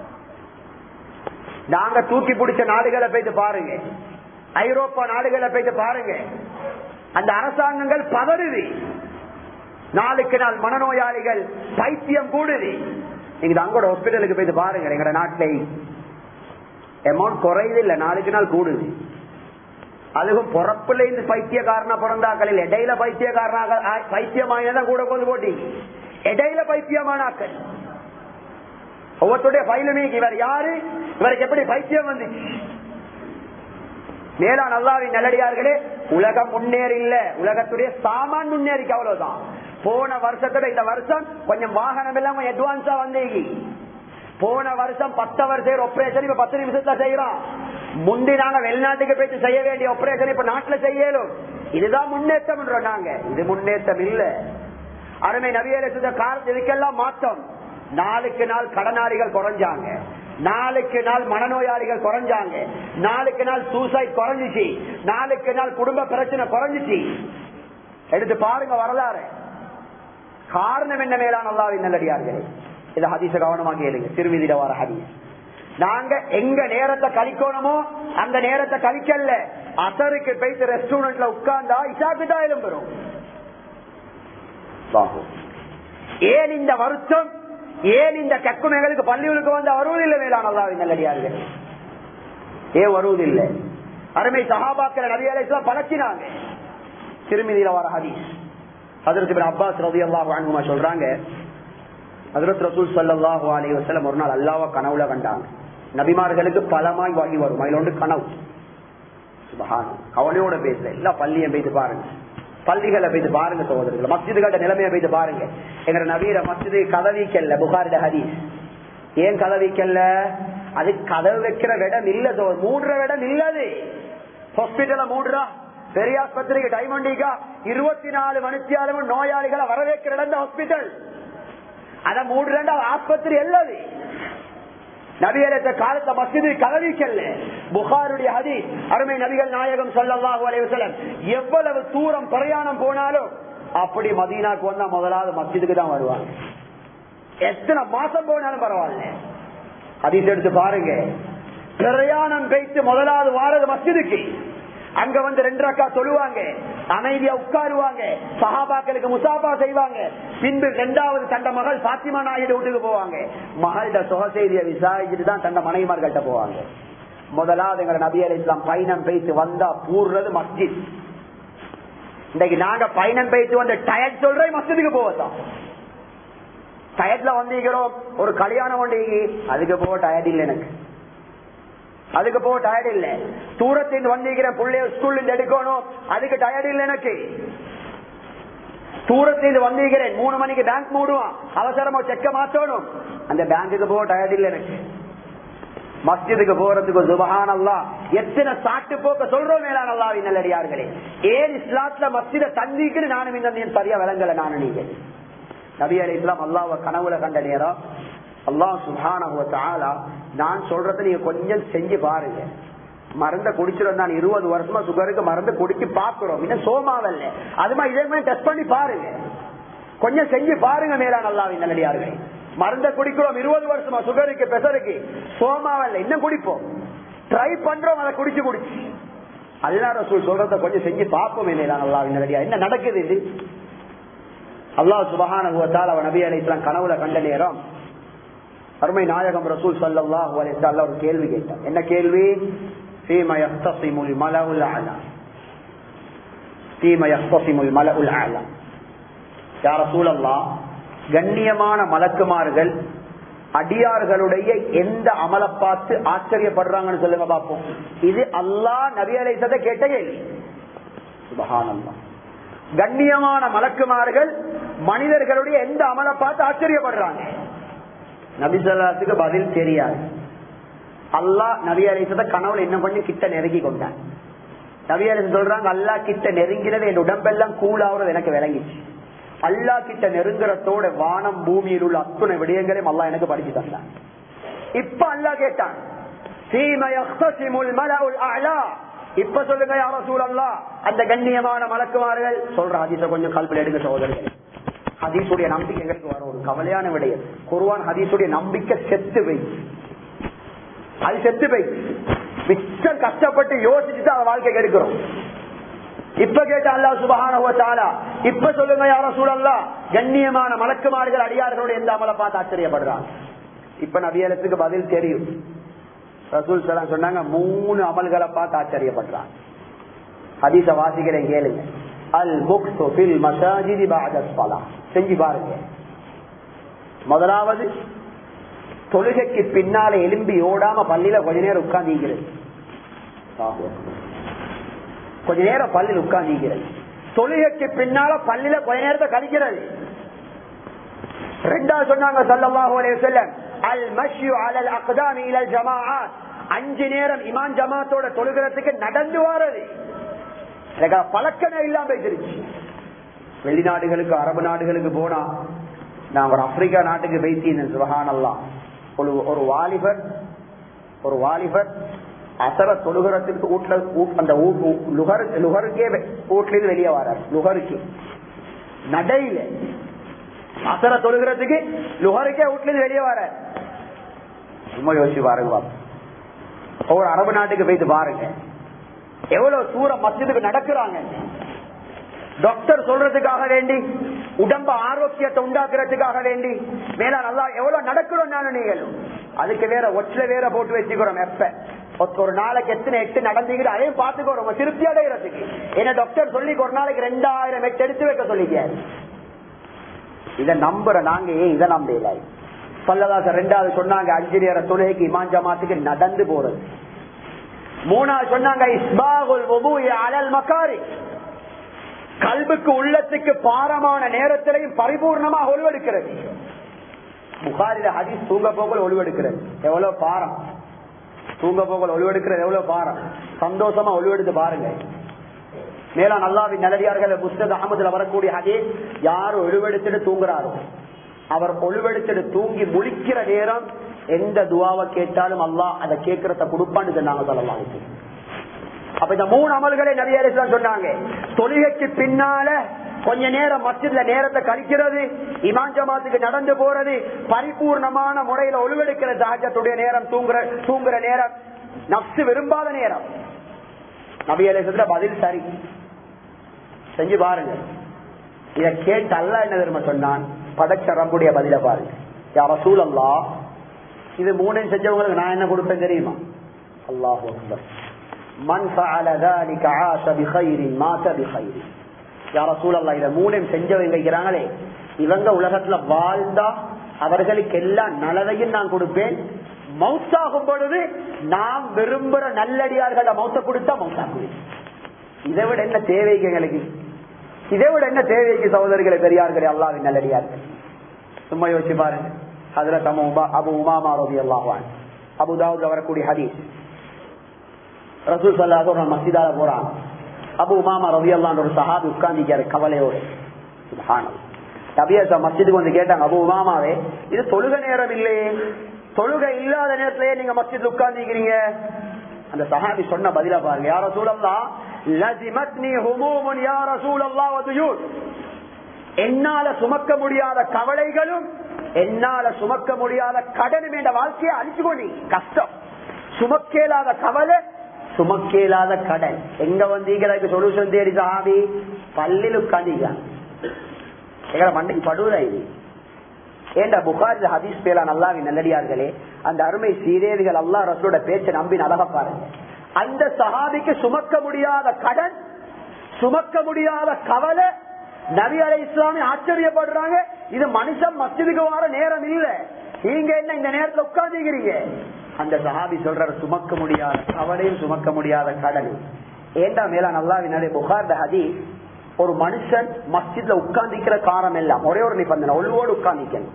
நாங்க தூக்கி பிடிச்ச நாடுகளை போயிட்டு பாருங்க, ஐரோப்பா நாடுகளை போயிட்டு பாருங்க, அந்த அரசாங்கங்கள் பதறுது. நாளுக்கு நாள் மனநோயாளிகள் பைத்தியம் கூடுது. நீங்க அங்கோட ஹாஸ்பிட்டலுக்கு போயிட்டு பாருங்க, எங்கட நாட்டிலே அமௌண்ட் குறையுது இல்ல, நாளுக்கு நாள் கூடுது. அதுவும் பொறப்புல இருந்து பைத்தியக்காரனா பிறந்தாக்கள் இல்ல, இடையில பைத்தியக்காரனாக பைத்தியமானதான் கூட கொண்டு போட்டி, இடையில பைத்தியமானாக்கள். ஒவ்வொருடைய பயிலுமே இவர் யாரு, இவருக்கு எப்படி பைத்தியம் வந்துச்சு. மேலான அல்லாஹ்வின் நல்லடியார்களே, உலகம் முன்னேறி இல்ல, உலகத்துடைய சாமான் முன்னேறிக்கு அவ்வளவுதான். போன வருஷத்தோட இந்த வருஷம் கொஞ்சம் வாகனம் எல்லாம் அட்வான்ஸா வந்தீங்க. போன வருஷம் பத்து வருஷம் ஆபரேஷன் இப்ப பத்து நிமிஷத்துல செய்யறோம். முந்தி நாங்க வெளிநாட்டுக்கு போயிட்டு செய்ய வேண்டிய ஆபரேஷன் இப்ப நாட்டுல செய்யலும். இதுதான் முன்னேற்றம். நாங்க இது முன்னேற்றம் இல்ல. அருமை நபியே காலத்து இதுக்கெல்லாம் மாற்றம். நாளுக்கு நாள் கடனாளிகள் குறைஞ்சாங்க, நாளுக்கு நாள் மனநோயாளிகள் குறைஞ்சாங்க, நாளுக்கு நாள் சூசைட் குறைஞ்சிச்சு, நாளுக்கு நாள் குடும்ப பிரச்சனை குறைஞ்சிச்சு. எடுத்து பாருங்க வரலாறு. காரணம் என்ன மேலான அல்லாஹ்வின் நல்லடியார்களே, இத ஹதீஸ கவனமா கேளுங்க. திருமதியில வர ஹதீஸ். நாங்க எங்க நேரத்தை கழிக்கணுமோ அந்த நேரத்தை கழிக்கல. அசருக்கு போயிட்டு ரெஸ்டாரண்ட்ல உட்கார்ந்தா இஷாக்கு தான் எழும்புறோம். ஏன் இந்த வருஷம், ஏன் இந்த கக்குமைகளுக்கு பள்ளிகளுக்கு வந்து வருவதில்லை மேலான அல்லாஹ்வின் நல்லடியார்கள்? ஏன் வருவதில்லை? அருமை சஹாபாக்கள் நபி அலைஹிஸ்ஸலாம் பழக்கினாங்க. திருமதியில வர ஹதீஸ். ஹஜ்ரத் இப்னு அப்பாஸ் ரலியல்லாஹு அன்ஹுமா சொல்றாங்க, ஹஜ்ரத் ரசூல் ஸல்லல்லாஹு அலைஹி வஸல்லம் ஒரு நாள் அல்லாஹ்வை கனவுல கண்டாங்க. நபிமார்களுக்கு பலமாய் வாங்கி வரும், அதில் ஒன்று கனவு. சுப்ஹானல்லாஹ், கவலையோட பேசல. எல்லா பள்ளியை போயிட்டு பாருங்க, பள்ளிகளை போயிட்டு பாருங்க சகோதரர்கள், மஸ்ஜிதுகள நிலைமையை போயிட்டு பாருங்க. எங்க நபீர மஸ்ஜிது கதவிக்கல்ல, புகாரிட ஹதீஸ். ஏன் கதவிக்கல்ல? அது கதவு வைக்கிற இடம் இல்ல, மூடுற இடம் இல்லது. ஹாஸ்பிட்டல மூடுறா, பெரிய ஆஸ்பத்திரிக்கு டைம் ஒண்டிக்கா, இருபத்தி நாலு மணித்தியாலும் நோயாளிகளை வரவேற்கிற இடம் தான் ஹாஸ்பிட்டல். அத மூடுறா ஆஸ்பத்திரி இல்லது. நபியரத்த காலத்த மஸ்ஜிது கதவிக்கல்ல. புகாருடைய ஹதீஸ். அருமை நபிகள் நாயகம் ஸல்லல்லாஹு அலைஹி வஸல்லம் எவ்வளவு தூரம் பிரயாணம் போனாலும் அப்படி மதீனாக்கு வந்தா முதலாவது மஸ்ஜிதுக்கு தான் வருவாங்க. எத்தனை மாசம் போனாலும் பரவாயில்ல. ஹதீஸ் எடுத்து பாருங்க. பிரயாணம் வைத்து முதலாவது வாரது மஸ்ஜிதுக்கு. அங்க வந்து ரெண்டு ரக்கா தொழுவாங்க, அமைதியா உட்காருவாங்க, சஹாபாக்களுக்கு முசாபா செய்வாங்க. பின்பு இரண்டாவது தண்ட மகள் பாத்திமா நாயுடு வீட்டுக்கு போவாங்க. மகள்கிட்ட சுக செய்தியை விசாரிச்சுட்டு தான் தண்ட மனைவிமார்கிட்ட போவாங்க. முதலாவது எங்க நபி அலைஹிஸ்ஸலாம் பயணம் பேசி வந்தா பூர்றது மஸ்ஜித். இன்னைக்கு நாங்க பயணம் பேசி வந்து டயர்ட் சொல்ற மஸ்ஜிதுக்கு போவதான். டயர்ட்ல வந்திருக்கிறோம், ஒரு கல்யாணம் வந்து அதுக்கு போக டயர்ட் இல்லை, எனக்கு அதுக்கு போக டயர்ட் இல்ல. தூரத்தின் வந்திருக்கிற பிள்ளைய ஸ்கூல்ல எடுக்கணும், அதுக்கு டயர்ட் இல்ல எனக்கு. தூரத்தில் வந்திருக்கிறேன், மூணு மணிக்கு பேங்க் மூடுவான், அவசரமா செக்க மாற்றணும், அந்த பேங்குக்கு போக டயர்ட் இல்ல எனக்கு. மஸ்ஜிதுக்கு போறதுக்கு சுப்ஹானல்லாஹ் எத்தனை சாட்டு போக்க சொல்றோம் மேலான அல்லாஹ்வின் நல்லடியார்களே. ஏன் இஸ்லாத்துல மஸ்ஜித தந்திக்குன்னு நானும் இந்த சரியா விளங்கல. நானும் நீங்க நபி அலைஹிஸ்ஸலாம் அல்லாஹ்வை கனவுல கண்ட நேரம் அல்லாஹ் சுப்ஹானஹு வ தஆலா நான் சொல்றதை நீங்க கொஞ்சம் செஞ்சு பாருங்க. மருந்த குடிச்சிடும் தான் இருபது வருஷமா சுகருக்கு மருந்து குடிச்சு பாக்குறோம், இன்னும் சோமாவல்ல. அதுமா இதே மாதிரி டெஸ்ட் பண்ணி பாருங்க, கொஞ்சம் செஞ்சு பாருங்க மேலான அல்லாஹ்வின் நல்லடியார்களே. மருந்த குடிக்கிறோம் இருபது வருஷமா சுகருக்கு பிரஷருக்கு, சோமாவல்ல, இன்னும் குடிப்போம், ட்ரை பண்றோம், அதை குடிச்சு குடிச்சு. அல்லாஹ் ரசூல் சொல்றத கொஞ்சம் செஞ்சு பார்ப்போம் மேலான அல்லாஹ்வின் நல்லடியார். என்ன நடக்குது இது? அல்லாஹ் சுப்ஹானஹு வ தஆலா நபி அலைஹிஸ்ஸலாம் கனவுல கண்ட நேரம் அருமை நாயகம் ரசூல் ஸல்லல்லாஹு அலைஹி வஸல்லம் ஒரு கேள்வி கேட்டார். என்ன கேள்வி? ஃபீமா யக்தஸிமுல் மலஉல் அலா, ஃபீமா யக்தஸிமுல் மலஉல் அலா. யா ரசூலல்லாஹ், கண்ணியமான மலக்குமார்கள் அடியார்களுடைய எந்த அமலை பார்த்து ஆச்சரியப்படுறாங்கன்னு சொல்லுங்க பாப்போம். இது அல்லாஹ் நபி அலைஹிஸ்ஸலாத்தை கேட்ட கேள்வி. சுப்ஹானல்லாஹ், கண்ணியமான மலக்குமார்கள் மனிதர்களுடைய எந்த அமலை பார்த்து ஆச்சரியப்படுறாங்க? நபி ஸல்லல்லாஹு பதில் தெரியாது. அல்லாஹ் நபி அலைஹிஸ்ஸலாத்தை கனவுல என்ன பண்ணி கிட்ட நெருங்கி கொண்டான். நபி அலைஹிஸ்ஸலாம் சொல்றாங்க, அல்லாஹ் கிட்ட நெருங்கினது என் உடம்பெல்லாம் கூலாவது எனக்கு விளங்கிச்சு. அல்லாஹ் கிட்ட நெருங்குறதோட வானம் பூமியில் உள்ள அத்துணை விடயங்களையும் அல்லாஹ் எனக்கு படிச்சு தந்தான். இப்ப அல்லாஹ் கேட்டான், ஃபீமா யக்தஸிமுல் மலஉல் அலா, இப்ப சொல்லுங்க யா ரசூலல்லாஹ், அந்த கண்ணியமான மலக்குமார்கள் சொல்ற ஹதீஸ கொஞ்சம் கல்பில் எடுக்க சகோதரர்களே. ஹதீஸுடைய நம்பிக்கை எங்களுக்கு வர ஒரு கவலையான விடயம். குர்ஆன் ஹதீஸுடைய நம்பிக்கை செத்து போய், அது செத்து போய் மிச்சம் கஷ்டப்பட்டு யோசிச்சுட்டு அவ வாழ்க்கை எடுக்கிறோம். இப்ப கேட்ட அல்லாஹ் சுப்ஹானஹு வ தஆலா, இப்ப சொல்லுங்க யா ரசூலல்லாஹ், கண்ணியமான மலக்குமார்கள் அடியார்களோட எந்த அமலை பார்த்து ஆச்சரியப்படுறாங்க? இப்ப நபியத்துக்கு பதில் தெரியும். ரசூல் ஸல்லல்லாஹு சொன்னாங்க, மூணு அமல்களை பார்த்து ஆச்சரியப்படுறாங்க. ஹதீஸ வாசிக்கிறேன் கேளுங்க. அல் முக்து ஃபில் மசாஜிதி பஅத ஸலாஹ், செஞ்சு பாருங்க. முதலாவது, தொழுகைக்கு பின்னால எலும்பி ஓடாம பள்ளியில கொஞ்ச நேரம் உட்கார்ந்து கொஞ்ச நேரம் பள்ளியில் உட்கார்ந்து தொழுகைக்கு பின்னால பள்ளியில கொஞ்ச நேரத்தை கழிக்கிறது. ரெண்டாவது சொன்னாங்க ஸல்லல்லாஹு அலைஹி வஸல்லம், அல் மஷ்யு அலல் அக்தாமி இலல் ஜமாஅத், அஞ்சு நேரம் இமாம் ஜமாத்தோட தொழுகிறதுக்கு நடந்து வாரது. பழக்கமே இல்லாம போயிருச்சு. வெளிநாடுகளுக்கு அரபு நாடுகளுக்கு போனா, நான் ஒரு ஆப்பிரிக்கா நாட்டுக்கு பேசினேன். சுப்ஹானல்லாஹ், ஒரு ஒரு வாலிபர் ஒரு வாலிபர் அசர தொழுகிறதுக்கு வீட்டுல அந்த லுகருக்கே வீட்டுல வெளியே வராரு. லுகருக்கு நடையில அசர தொழுகிறதுக்கு லுகருக்கே வீட்டுல வெளியே வராரு. சும்மா யோசிச்சு பாருங்க. ஒவ்வொரு அரபு நாட்டுக்கு போயிட்டு பாருங்க எவ்வளவு தூரம் மஸ்ஜிதுக்கு நடக்கிறாங்க. டாக்டர் சொல்றதுக்காக வேண்டி, உடம்ப ஆரோக்கியத்தை உண்டாக்குறதுக்காக வேண்டி மேல நல்லா எவ்வளவு நடக்கிறோம். நானும் நீங்களும் அதுக்கு வேற ஒற்றை வேற போட்டு வச்சுக்கிறோம். எப்ப ஒரு நாளைக்கு எத்தனை எட்டு நடந்துக்கிட்டு அதையும் பார்த்துக்கிறோம் திருப்தி அடைகிறதுக்கு. ஏன்னா டாக்டர் சொல்லி ஒரு நாளைக்கு ரெண்டாயிரம் எட்டு எடுத்து வைக்க சொல்லிக்க. இதை நம்புற நாங்க ஏன் இதை நம்பல? பல்லதாச ரெண்டாவது சொன்னாங்க அஞ்சு நேர தொழுகைக்கு இமாம் ஜமாத்துக்கு நடந்து போறது. மூணாவது சொன்னாங்க இஸ்பாகுல் வுதுஇ அலல் மகாரி, கல்புக்கு உள்ளத்துக்கு பாரமான நேரத்திலையும் பரிபூர்ணமாக ஒழுவெடுக்கிறது. புகாரில ஹதீஸ் தூங்க போகல் ஒழுவெடுக்கிறது எவ்வளவு பாரம். தூங்க போகல் ஒழுவெடுக்கிறது எவ்வளவு பாரம். சந்தோஷமா ஒழுவெடுத்து பாருங்க. மேலா அல்லாஹ்வின் நல்லடியார்கள் முஸ்னத் அஹ்மதுல வரக்கூடிய ஹதீஸ், யார் ஒழுவெடுத்துட்டு தூங்குறாரோ அவர் ஒழுவெடுத்துட்டு தூங்கி முழிக்கிற நேரம் எந்த துவாவை கேட்டாலும் அல்லாஹ் அதை கேட்கறத கொடுப்பான்னு சொன்னாங்க ஸல்லல்லாஹு அலைஹி வஸல்லம். அப்ப இந்த மூணு அமல்களை நபி அலைஹிஸ்ஸலாம் சொன்னாங்க. தொழுகைக்கு பின்னால கொஞ்ச நேரம் மஸ்ஜித்ல நேரத்தை கழிக்கிறது, இமாம் ஜமாத்துக்கு நடந்து போறது, பரிபூர்ணமான முறையில ஒழுவெடுக்கிற தஹஜ்ஜுடைய நேரம், தூங்குற தூங்குற நேரம், நஃப்ஸ் விரும்பாத நேரம். நபி அலைஹிஸ்ஸலாம் பதில் சரி செஞ்சு பாருங்க. இத கேட்டு அல்லாஹ் என்ன தெரியுமா சொன்னான்? படைச்ச ரப்புடைய பதில பாருங்க. யா ரசூலல்லாஹ், இது மூணையும் செஞ்சவங்களுக்கு நான் என்ன கொடுப்பேன் தெரியுமா? அல்லாஹு அக்பர். மன் ஃபஅல ذلك عاش بخير مات بخير. யா ரசூலல்லாஹ், இத மூணையும் செஞ்சவங்க இருக்கிறாங்களே இவங்க உலகத்துல வாழ்ந்தா அவர்களுக்கு எல்லா நலவையும் நான் கொடுப்பேன். மௌத்தாகும் பொழுது நாம் விரும்புற நல்லடியார்கள மௌத்த கொடுத்தா மௌத்தாக்குவேன். இதை விட என்ன தேவைக்கு எங்களுக்கு? இதை விட என்ன தேவைக்கு சகோதரர்களை பெரியார்களே அல்லாஹ்வின் நல்லடியார்கள்? சும்மா யோசிச்சு பாருங்க. ஹஜ்ரத் அபு உமாமா ரலியல்லாஹு அன்ஹு, அபு தாவூத்ல வரக்கூடிய ஹதீஸ். ரசூல் ஸல்லல்லாஹு அலைஹி வஸல்லம் மஸ்ஜிதால போறாங்க. அபு உமாமா ரலியல்லாஹு அன்ஹு ஒரு சஹாபி உட்கார்ந்திருக்காரு கவலையோடு. சுப்ஹானல்லாஹ். நபியர் மஸ்ஜிதுக்கு வந்து கேட்டாங்க, அபு உமாமாவே இது தொழுகை நேரம் இல்லையே, தொழுகை இல்லாத நேரத்திலேயே நீங்க மஸ்ஜித்ல உட்கார்ந்திருக்கிறீங்க? அந்த சஹாபி சொன்ன பதிலா பாருங்க. யா ரசூலல்லாஹ், லஸிமத்னி ஹுமூமுன் யா ரசூலல்லாஹ் வ துயூத். என்னால சுமக்க முடியாத கவலைகளும் என்னால சுமக்க முடியாத கடனும் என்ற வாழ்க்கையை அழிச்சுக்கொண்டி கஷ்டம். சுமக்கேலாத கவலை, சுமக்கேலாத கடன். எங்க வந்தீங்க சொல்யூஷன் தேடி சஹாபி? பள்ளியில் உட்கார்ந்தீங்க. எங்களை மண்டைக்கு படுவதா இது? ஏண்டா புகாரில் ஹதீஸ் பேலான் அல்லாஹ்வின் நல்லடியார்களே, அந்த அருமை சீரேவிகள் அல்லாஹ் ரசூலோட பேச்சை நம்பி அழகா பாருங்க. அந்த சஹாபிக்கு சுமக்க முடியாத கடன், சுமக்க முடியாத கவலை. நபி அலைஹிஸ்ஸலாம் ஆச்சரியப்படுறாங்க, இது மனுஷன் மஸ்ஜிதுக்கு வர நேரம் இல்ல, நீங்க என்ன இந்த நேரத்துல உட்கார்ந்துக்கிறீங்க? அந்த சஹாபி சொல்ற சுமக்க முடியாத கவலையும் சுமக்க முடியாத கடன். ஏண்டா மேலான் அல்லாஹ்வின் புகார் ஹதீஸ், ஒரு மனுஷன் மஸ்ஜித்ல உட்கார்ந்திக்கிற காலம் எல்லாம் ஒரே ஒரு நிபந்தனை, ஒழுவோடு உட்கார்ந்திக்கணும்.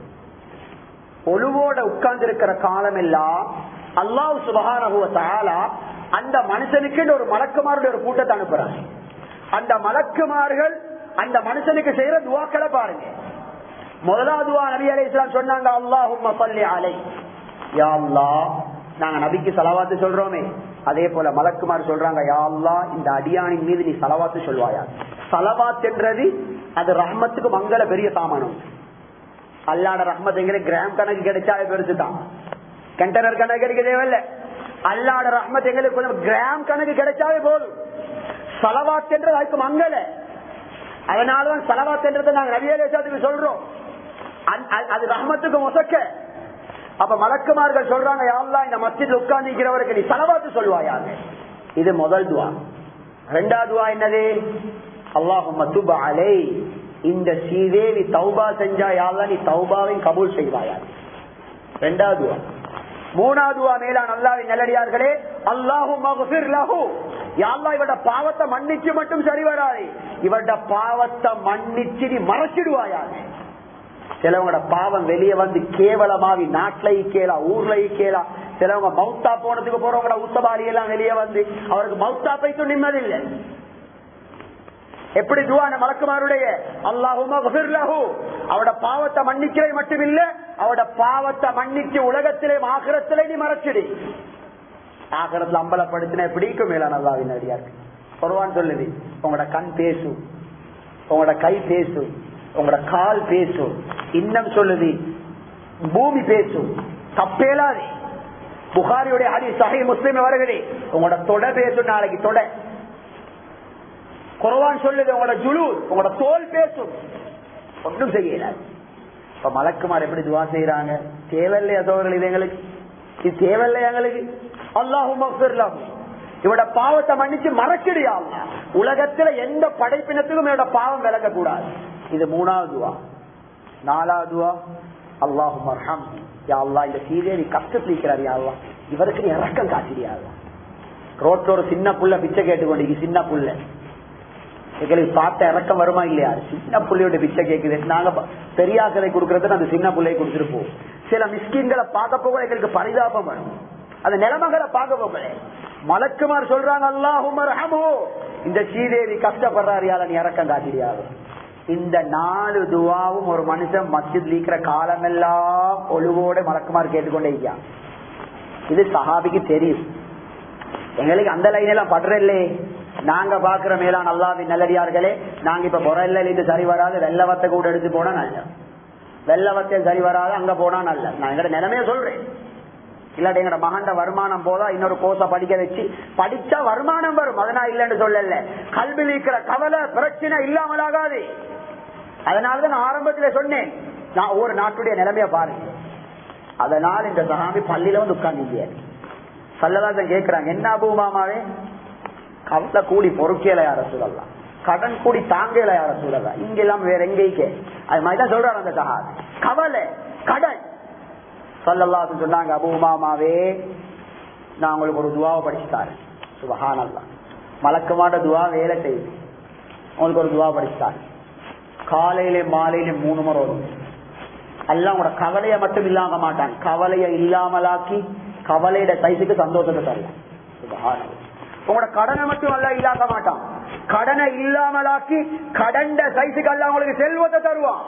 ஒழுவோட உட்கார்ந்து இருக்கிற காலம் எல்லாம் அல்லாஹ் சுப்ஹானஹு வ தஆலா அந்த மனுஷனுக்கு ஒரு மலக்குமாருடைய ஒரு கூட்டத்தை அனுப்புறாங்க. அந்த மலக்குமார்கள் அந்த மனுஷனுக்கு செய்யற துஆக்களை பாருங்க. முதலாவது துஆ நபி அலைஹிஸ்ஸலாம் சொன்னாங்க, அல்லாஹும்ம ஸல்லி அலைஹி. யா அல்லாஹ், நாங்க நபிக்கு ஸலவாத் சொல்றோமே அதே போல மலக்குமார் சொல்றாங்க, யா அல்லாஹ் இந்த அடியானின் மீது நீ ஸலவாத் சொல்வாயா. ஸலவாத் என்றது அது ரஹ்மத்துக்கு மங்கள பெரிய சாமானம். அல்லாஹ்வுடைய ரஹ்மத் எங்களுக்கு கிராம் கணக்கு கிடைச்சாலே பெருசு தான், கண்டனர் கணக்கு கிடைக்க தேவையில்லை. அல்லாஹ்வுடைய ரஹ்மத் எங்களுக்கு கொஞ்சம் கிராம் கணக்கு கிடைச்சாலே போதும். ஸலவாத் என்றது அதுக்கு மங்கள. அதனாலதான் ஸலவாத் என்றதை நாங்க நபி அலைஹிஸ்ஸலாத்துக்கு சொல்றோம், அது ரஹ்மத்துக்கு மொசக்க. அப்ப மலக்குமார்கள் சொல்றாங்க, யா அல்லாஹ் இந்த மஸ்ஜித்ல உட்கார்ந்திருக்கிறவருக்கு நீ ஸலவாத் சொல்வாயாக. இது முதல் துஆ. இரண்டாவது துஆ என்னது? அல்லாஹும்ம துப் அலைஹி. இந்த சீதேவி தௌபா செஞ்சா யா அல்லாஹ் நீ தௌபாவையும் கபூல் செய்வாயா. இரண்டாவது துஆ. மூணாவது துஆ மேலான அல்லாஹ்வின் நல்லடியார்களே, அல்லாஹும்ம ஃபிர் லஹு. யா அல்லாஹ் இவட பாவத்தை மன்னிச்சு மட்டும் சரி வராது, இவட பாவத்தை மன்னிச்சு நீ மறைச்சிடுவாயா. சிலவங்களோட பாவம் வெளியே வந்து கேவலமாவி நாட்டுல கேளா, ஊர்ல கேளா. சிலவங்க மௌத்தா போனதுக்கு போறவங்களோட உத்தபாரி எல்லாம் வெளியே வந்து அவருக்கு மௌத்தா பைத்து நிம்மதில்லை. எப்படி துஆன மலக்குமாருடைய அல்லாஹும்ம ஃபிர் லஹு, அவட பாவத்தை மன்னிக்கிறது மட்டுமில்ல, அவட பாவத்தை மன்னிச்சு உலகத்திலே ஆகிரத்திலே நீ மறைச்சிடு. ஆகரத்துல அம்பலப்படுத்தின எப்படிக்கும் மேலான அல்லாஹ்வின் அடியார்கள். குர்ஆன் சொல்லுது, உங்களோட கண் பேசும், உங்களோட கை பேசும், உங்களோட கால் பேசும். இன்னும் சொல்லுது, பூமி பேசும். தப்பேலாது. புகாரியுடைய ஹதீஸ் சஹீஹ் முஸ்லிம் வருகிறது, உங்களோட தொட பேசும். நாளைக்கு தொட. குர்ஆன் சொல்லுது, உங்களோட ஜுலூத், உங்களோட தோல் பேசும். ஒன்றும் செய்யல. இப்ப மலக்குமார் எப்படி துவா செய்யறாங்க? தேவையில்லையா சோழர்கள்? இது எங்களுக்கு இது தேவையில்லையா எங்களுக்கு? அல்லாஹும்ம ஃபிர் லஹு, இவட பாவத்தை மன்னிச்சு மறக்கிறியா அல்லாஹ். உலகத்துல எந்த படைப்பினத்துக்கும் இவட பாவம் விளக்க கூடாது. இது மூணாவது துவா. நாலாவது துவா, அல்லாஹும்ம அர்ஹம், யா அல்லாஹ் இந்த சீதேவி கஷ்டத்திருக்கிறார், யா அல்லாஹ் இவருக்கு நீ இறக்கம் காட்டிறியா அல்லாஹ். ரோட்ல ஒரு சின்ன புள்ள பிச்சை கேட்டுக்கொண்டு, சின்ன புள்ள எங்களுக்கு பார்த்த இறக்கம் வருமா இல்லையா? சின்ன புள்ளையோட பிச்சை கேட்குது. நாங்க பெரியாக்களை கொடுக்கறது அந்த சின்ன பிள்ளையை கொடுத்துருப்போம். சில மிஸ்கின்களை பார்க்க போக எங்களுக்கு பரிதாபம் வரும். அந்த நிலைமைகளை பார்க்க போக மலக்குமார் சொல்றாங்க, அல்லாஹும்ம ரஹ்மஹு, இந்த ஸ்ரீதேவி கஷ்டப்படுறாரு, யார நீ இறக்கம் காட்டிடியாது. இந்த நாலு துவாவும் ஒரு மனுஷன் மஸ்ஜித் இருக்கிற காலமெல்லாம் ஒழுவோட மலக்குமார் கேட்டுக்கொண்டே இருக்கியா. இது சஹாபிக்கு தெரியும். எங்களுக்கு அந்த லைன் எல்லாம் படுறல்லே. நாங்க பாக்குற மேலான அல்லாஹ்வின் நல்லடியார்களே, நாங்க இப்ப பொறல்ல இது சரி வராது, வெள்ளவத்தை கூட எடுத்து போனா நல்ல, வெள்ளவத்தை சரி வராது அங்க போனா நல்ல. நான் எங்கட நிலைமைய சொல்றேன். இல்லாட்டி எங்கட மகண்ட வருமானம் போதா இன்னொரு கோர்ஸ படிக்க வச்சு படிச்சா வருமானம் வரும், அதனா இல்லன்னு சொல்லல. கல்வியில் இருக்கிற கவலை பிரச்சனை இல்லாமலாகாது. அதனாலதான் நான் ஆரம்பத்துல சொன்னேன், நான் ஒவ்வொரு நாட்டுடைய நிலைமைய பாருங்க. அதனால இந்த சஹாபி பள்ளியில வந்து உட்கார்ந்து சல்லல்லாஹு கேட்கிறாங்க, என்ன அபூ மாமாவே கவலை கூடி பொறுக்கையில யார சூழலாம், கடன் கூடி தாங்கல யார சூழலாம், இங்க எல்லாம் வேற எங்கேக்கே. அது மாதிரிதான் சொல்றாரு அந்த சஹாபி. கவலை கடன். ஸல்லல்லாஹு சொன்னாங்க, அபூ உமாமாவே நான் உங்களுக்கு ஒரு துவாவை படிச்சுட்டாரு. சுப்ஹானல்லாஹ், மலக்குமாட துவா வேலை செய்யுது. உங்களுக்கு ஒரு துவா படிச்சுட்டாரு. காலையில மாலையில மூணு முறை வரும். எல்லாம் உங்களோட கவலையை மட்டும் இல்லாம மாட்டான், கவலையை இல்லாமலாக்கி கவலையோட சைஸுக்கு சந்தோஷத்தை தரலாம். சுப்ஹானல்லாஹ். உங்களோட கடனை மட்டும் அல்ல இல்லாக்க மாட்டான், கடனை இல்லாமலாக்கி கடண்ட சைஸுக்கு அல்ல உங்களுக்கு செல்வத்தை தருவான்.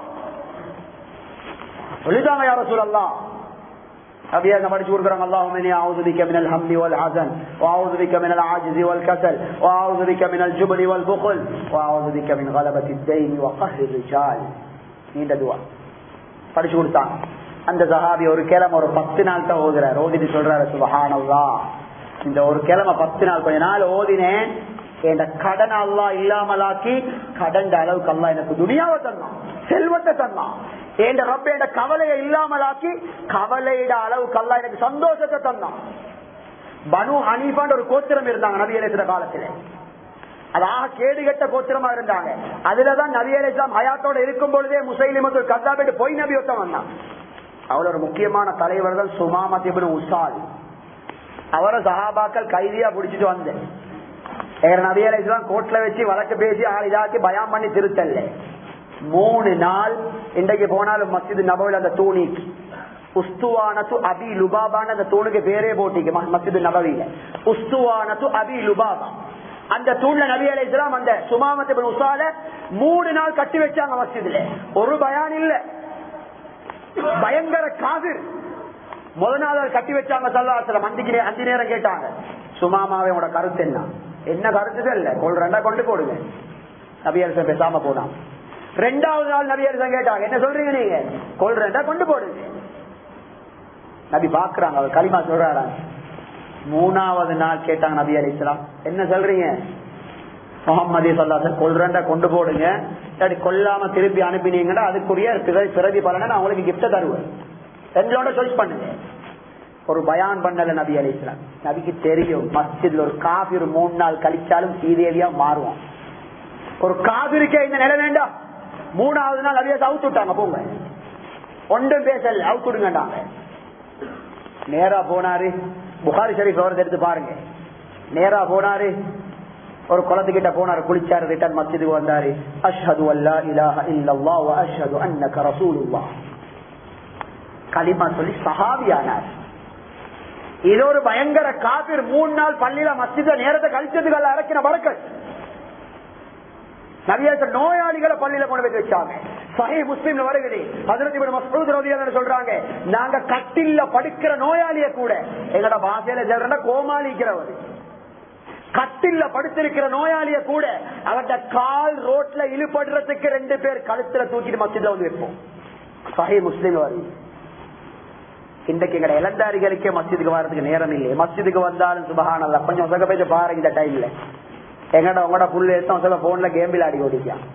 சொல்லிட்டாங்க யா ரசூலல்லாஹ். அப்படியே படிச்சு கொடுக்குறாங்க, அல்லாஹும்ம இன்னி அஊது பிக மினல் ஹம்மி வல் ஹஸன் வ அஊது பிக மினல் ஆஜ்ஸி வல் கஸல் வ அஊது பிக மினல் ஜுப்னி வல் புக்ல் வ அஊது பிக மின் கலபத்தி தைன் வ கஹ்ரி ரிஜால். இந்த துஆ படிச்சு கொடுத்தாங்க. அந்த சஹாபி ஒரு கிழமை ஒரு பத்து நாள் தான் ஓதுறாரு. ஓதிட்டு சொல்றாரு, சுப்ஹானல்லாஹ், இந்த ஒரு கிழமை பத்து நாள் கொஞ்ச நாள் ஓதினேன், என் கடன் அல்லாஹ் இல்லாமலாக்கி கடந்த அளவுக்கு அல்லாஹ் எனக்கு துனியாவை தந்தான், செல்வத்தை தந்தான். என் ரப்ப என் கவலையை இல்லாமலாக்கி கவலையிட அளவுக்கு அல்லாஹ் எனக்கு சந்தோஷத்தை தந்தான். பனு ஹனீஃபான்ற ஒரு கோத்திரம் இருந்தாங்க நபி அலைஹிஸ்ஸலாம் காலத்துல. அதாக கேடுகட்ட கோத்திரமா இருந்தாங்க. அதுலதான் நபி அலைஹிஸ்ஸலாம் ஹயாத்தோட இருக்கும் பொழுதே முஸைலிமத்துல் கஸ்ஸாப் என்று பொய் நபி ஒருத்தன் வந்தான். அவர் ஒரு முக்கியமான தலைவர் தான் சுமாமத் இப்னு உஸால். அவரை சஹாபாக்கள் கைதியா புடிச்சிட்டு வந்தேன். நபி அலைஹிஸ்ஸலாம் கோட்ல வச்சு வழக்கு பேசி ஆள் இதாக்கி பயான் பண்ணி திருத்தல்ல. மூணு நாள் இன்றைக்கு போனாலும் மஸ்ஜித் நபவில அந்த தூணிக்கு உஸ்துவானத்து அபி லுபாபான அந்த தூணுக்கு பேரே போட்டிக்கு மஸ்ஜித் நபவில உஸ்துவானத்து அபி லுபாபா. அந்த தூண்ல நபி அலைஹிஸ்ஸலாம் அந்த சுமாமத் இப்னு உஸால மூணு நாள் கட்டி வச்சாங்க மஸ்ஜித்ல. ஒரு பயான் இல்ல, பயங்கர காதிர். முதல் நாள் கட்டி வச்சாங்க. ஸல்லல்லாஹு அன்றைக்கு அஞ்சு நேரம் கேட்டாங்க, சுமாமாவே உங்களோட கருத்து என்ன? என்ன கருத்துகள் இல்ல, கொள் ரெண்டா கொண்டு போடுங்க. நபி அலைஹிஸ்ஸலாம் பேசாம போனான். ரெண்டாவது நாள் நபி அலைஹிஸ்ஸலாம் கேட்டாங்க, என்ன சொல்றீங்க நீங்க? கொள் ரெண்டா கொண்டு போடுங்க. நபி பாக்குறாங்க, அவர் களிமா சொல்றாரா. மூணாவது நாள் கேட்டாங்க நபி அலைஹிஸ்ஸலாம், என்ன சொல்றீங்க? முஹம்மது ஸல்லல்லாஹு அலைஹி வஸல்லம் கொள் ரெண்டா கொண்டு போடுங்க, இல்லாட்டி கொல்லாம திருப்பி அனுப்பினீங்கன்னா அதுக்குரிய பிரதி பலனை நான் உங்களுக்கு கிஃப்ட தருவேன், எங்களோட சாய்ஸ் பண்ணுங்க. ஒரு பயான் பண்ணல நபி அலைஹிஸ்ஸலாம். நபிக்கு தெரியும் மஸ்ஜித்ல ஒரு காபிர் மூணு நாள் கழிச்சாலும் சீதேவியா மாறுவோம். ஒரு காபிருக்கே இந்த நிலை வேண்டாம். மூணாவது நாள் நபியை அவுத்து விட்டாங்க, போங்க ஒன்றும் பேசல, அவுத்து விடுங்கட்டாங்க. நேரா போனாரு, புகாரி ஷரீஃப் அவரது எடுத்து பாருங்க. நேரா போனாரு, ஒரு குளத்துக்கிட்ட போனாரு, குளிச்சாரு, ரிட்டர்ன் மஸ்ஜிதுக்கு வந்தாரு. அஷ்ஹது அல்லா இலாஹ இல்லல்லாஹ் வ அஷ்ஹது அன்னக ரசூலுல்லாஹ் கலிமா சொல்லி சஹாபியானார். இது ஒரு பயங்கர காபிர் மூணு நாள் பள்ளியில மஸ்ஜித நேரத்தை கழிச்சதுக்கு அல்ல இறக்கின பரக்கத். நிறைய நோயாளிகளை பள்ளியில கொண்டு போய் வச்சாங்க. சஹீஹ் முஸ்லிம்ல வருகிறது, ஹஜ்ரத் இப்னு மஸ்ஊத் ரலியல்லாஹு அன்ஹு சொல்றாங்க, நாங்க கட்டில்ல படுக்கிற நோயாளிய கூட எங்கட பாஷையில சொல்றா கோமாளிக்கிறவர், கட்டில்ல படுத்திருக்கிற நோயாளிய கூட அவட கால் ரோட்ல இழுபடுறதுக்கு ரெண்டு பேர் கழுத்துல தூக்கிட்டு மஸ்ஜித்ல வந்து வைப்போம். சஹீஹ் முஸ்லிம் வருது. இன்றைக்கு எங்கட இளந்தாரிகளுக்கே மஸ்ஜிதுக்கு வர்றதுக்கு நேரம் இல்லையே. மஸ்ஜிதுக்கு வந்தாலும் சுபஹானல்லாஹ் கொஞ்சம் உசக பேச்சு பாருங்க. இந்த டைம்ல எங்கட உங்களோட புள்ள சில போன்ல கேம் விளையாடி ஓடிக்கான்,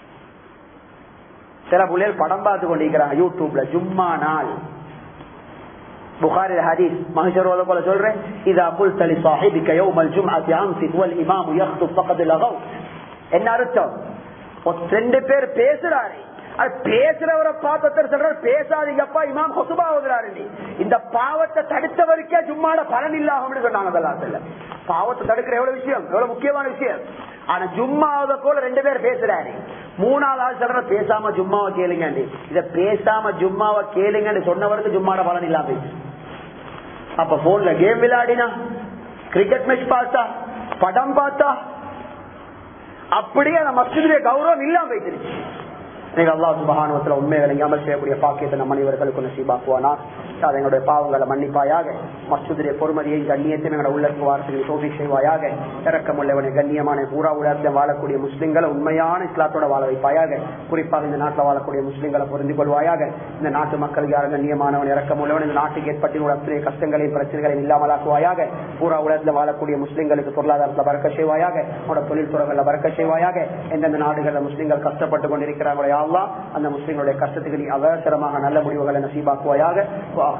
சில புள்ளைகள் படம் பார்த்து கொண்டிருக்கிறாங்க யூடியூப்ல. ஜும்மா நாள் புகாரி ஹதீஸ் மஹ்ஷர் போல சொல்றேன், இதா குல்த லி ஸாஹிபிக யௌமல் ஜும்அத்தி அம்சிக் வல் இமாமு யக்துப் ஃபகத் லகவ். என்ன அர்த்தம்? ரெண்டு பேர் பேசுறாரு, அது பேசுறவரை பார்த்து சொல்றாரு பேசாதீங்கப்பா இமாம் ஹுதுபா ஓதுறாரு. இந்த பாவத்தை தடுத்தவருக்கே ஜும்மால பலன் இல்லாம சொன்னாங்க. பாவத்தை தடுக்கிற எவ்வளவு விஷயம், எவ்வளவு முக்கியமான விஷயம். ஆனா ஜும்மாவத போல ரெண்டு பேர் பேசுறாரு. மூணாவது ஆள் சொல்ற பேசாம ஜும்மாவை கேளுங்க. இத பேசாம ஜும்மாவை கேளுங்கன்னு சொன்னவருக்கு ஜும்மாட பலன் இல்லாம போயிடுச்சு. அப்ப போன்ல கேம் விளையாடினா, கிரிக்கெட் மேட்ச் பார்த்தா, படம் பார்த்தா, அப்படியே அந்த மஸ்ஜிதுடைய கௌரவம் இல்லாம போயிடுச்சு. அல்லாஹ் சுப்ஹானஹு வ தஆலா உண்மைகளை அமல் செய்யக்கூடிய பாக்கியத்தை நம் அனைவர்களுக்கு நசீபாக்குவானா. எங்களுடைய பாவங்களை மன்னிப்பாயாக, மஸ்ஜிதுடைய பொறுமதியை கண்ணியத்தை எங்களுடைய உள்ளத்துக்கு வார்த்தைகளை தௌஃபீக் செய்வாயாக. இரக்கமுள்ளவனை கண்ணியமான பூரா உலகத்தில் வாழக்கூடிய முஸ்லிம்களை உண்மையான இஸ்லாத்தோட வாழ வைப்பாயாக. குறிப்பாக இந்த நாட்டில் வாழக்கூடிய முஸ்லிம்களை புரிந்து கொள்வாயாக. இந்த நாட்டு மக்கள் யாரும் கண்ணியமானவன் இரக்கமுள்ளவன், இந்த நாட்டுக்கு ஏற்பட்டுள்ள அத்தனை கஷ்டங்களையும் பிரச்சனைகளையும் இல்லாமலாக்குவாயாக. பூரா உலகத்தில் வாழக்கூடிய முஸ்லிம்களுக்கு பொருளாதாரத்தில் பறக்க செய்வாயாக, அவனோட தொழில் துறைகளில் பறக்க செய்வாயாக. எந்தெந்த நாடுகளில் முஸ்லிம்கள் கஷ்டப்பட்டு கொண்டிருக்கிறார்களோ அந்த முஸ்லிம்களுடைய கஷ்டத்துக்கு நீ அவசரமாக நல்ல முடிவுகளை நசீபாக்குவாயாக.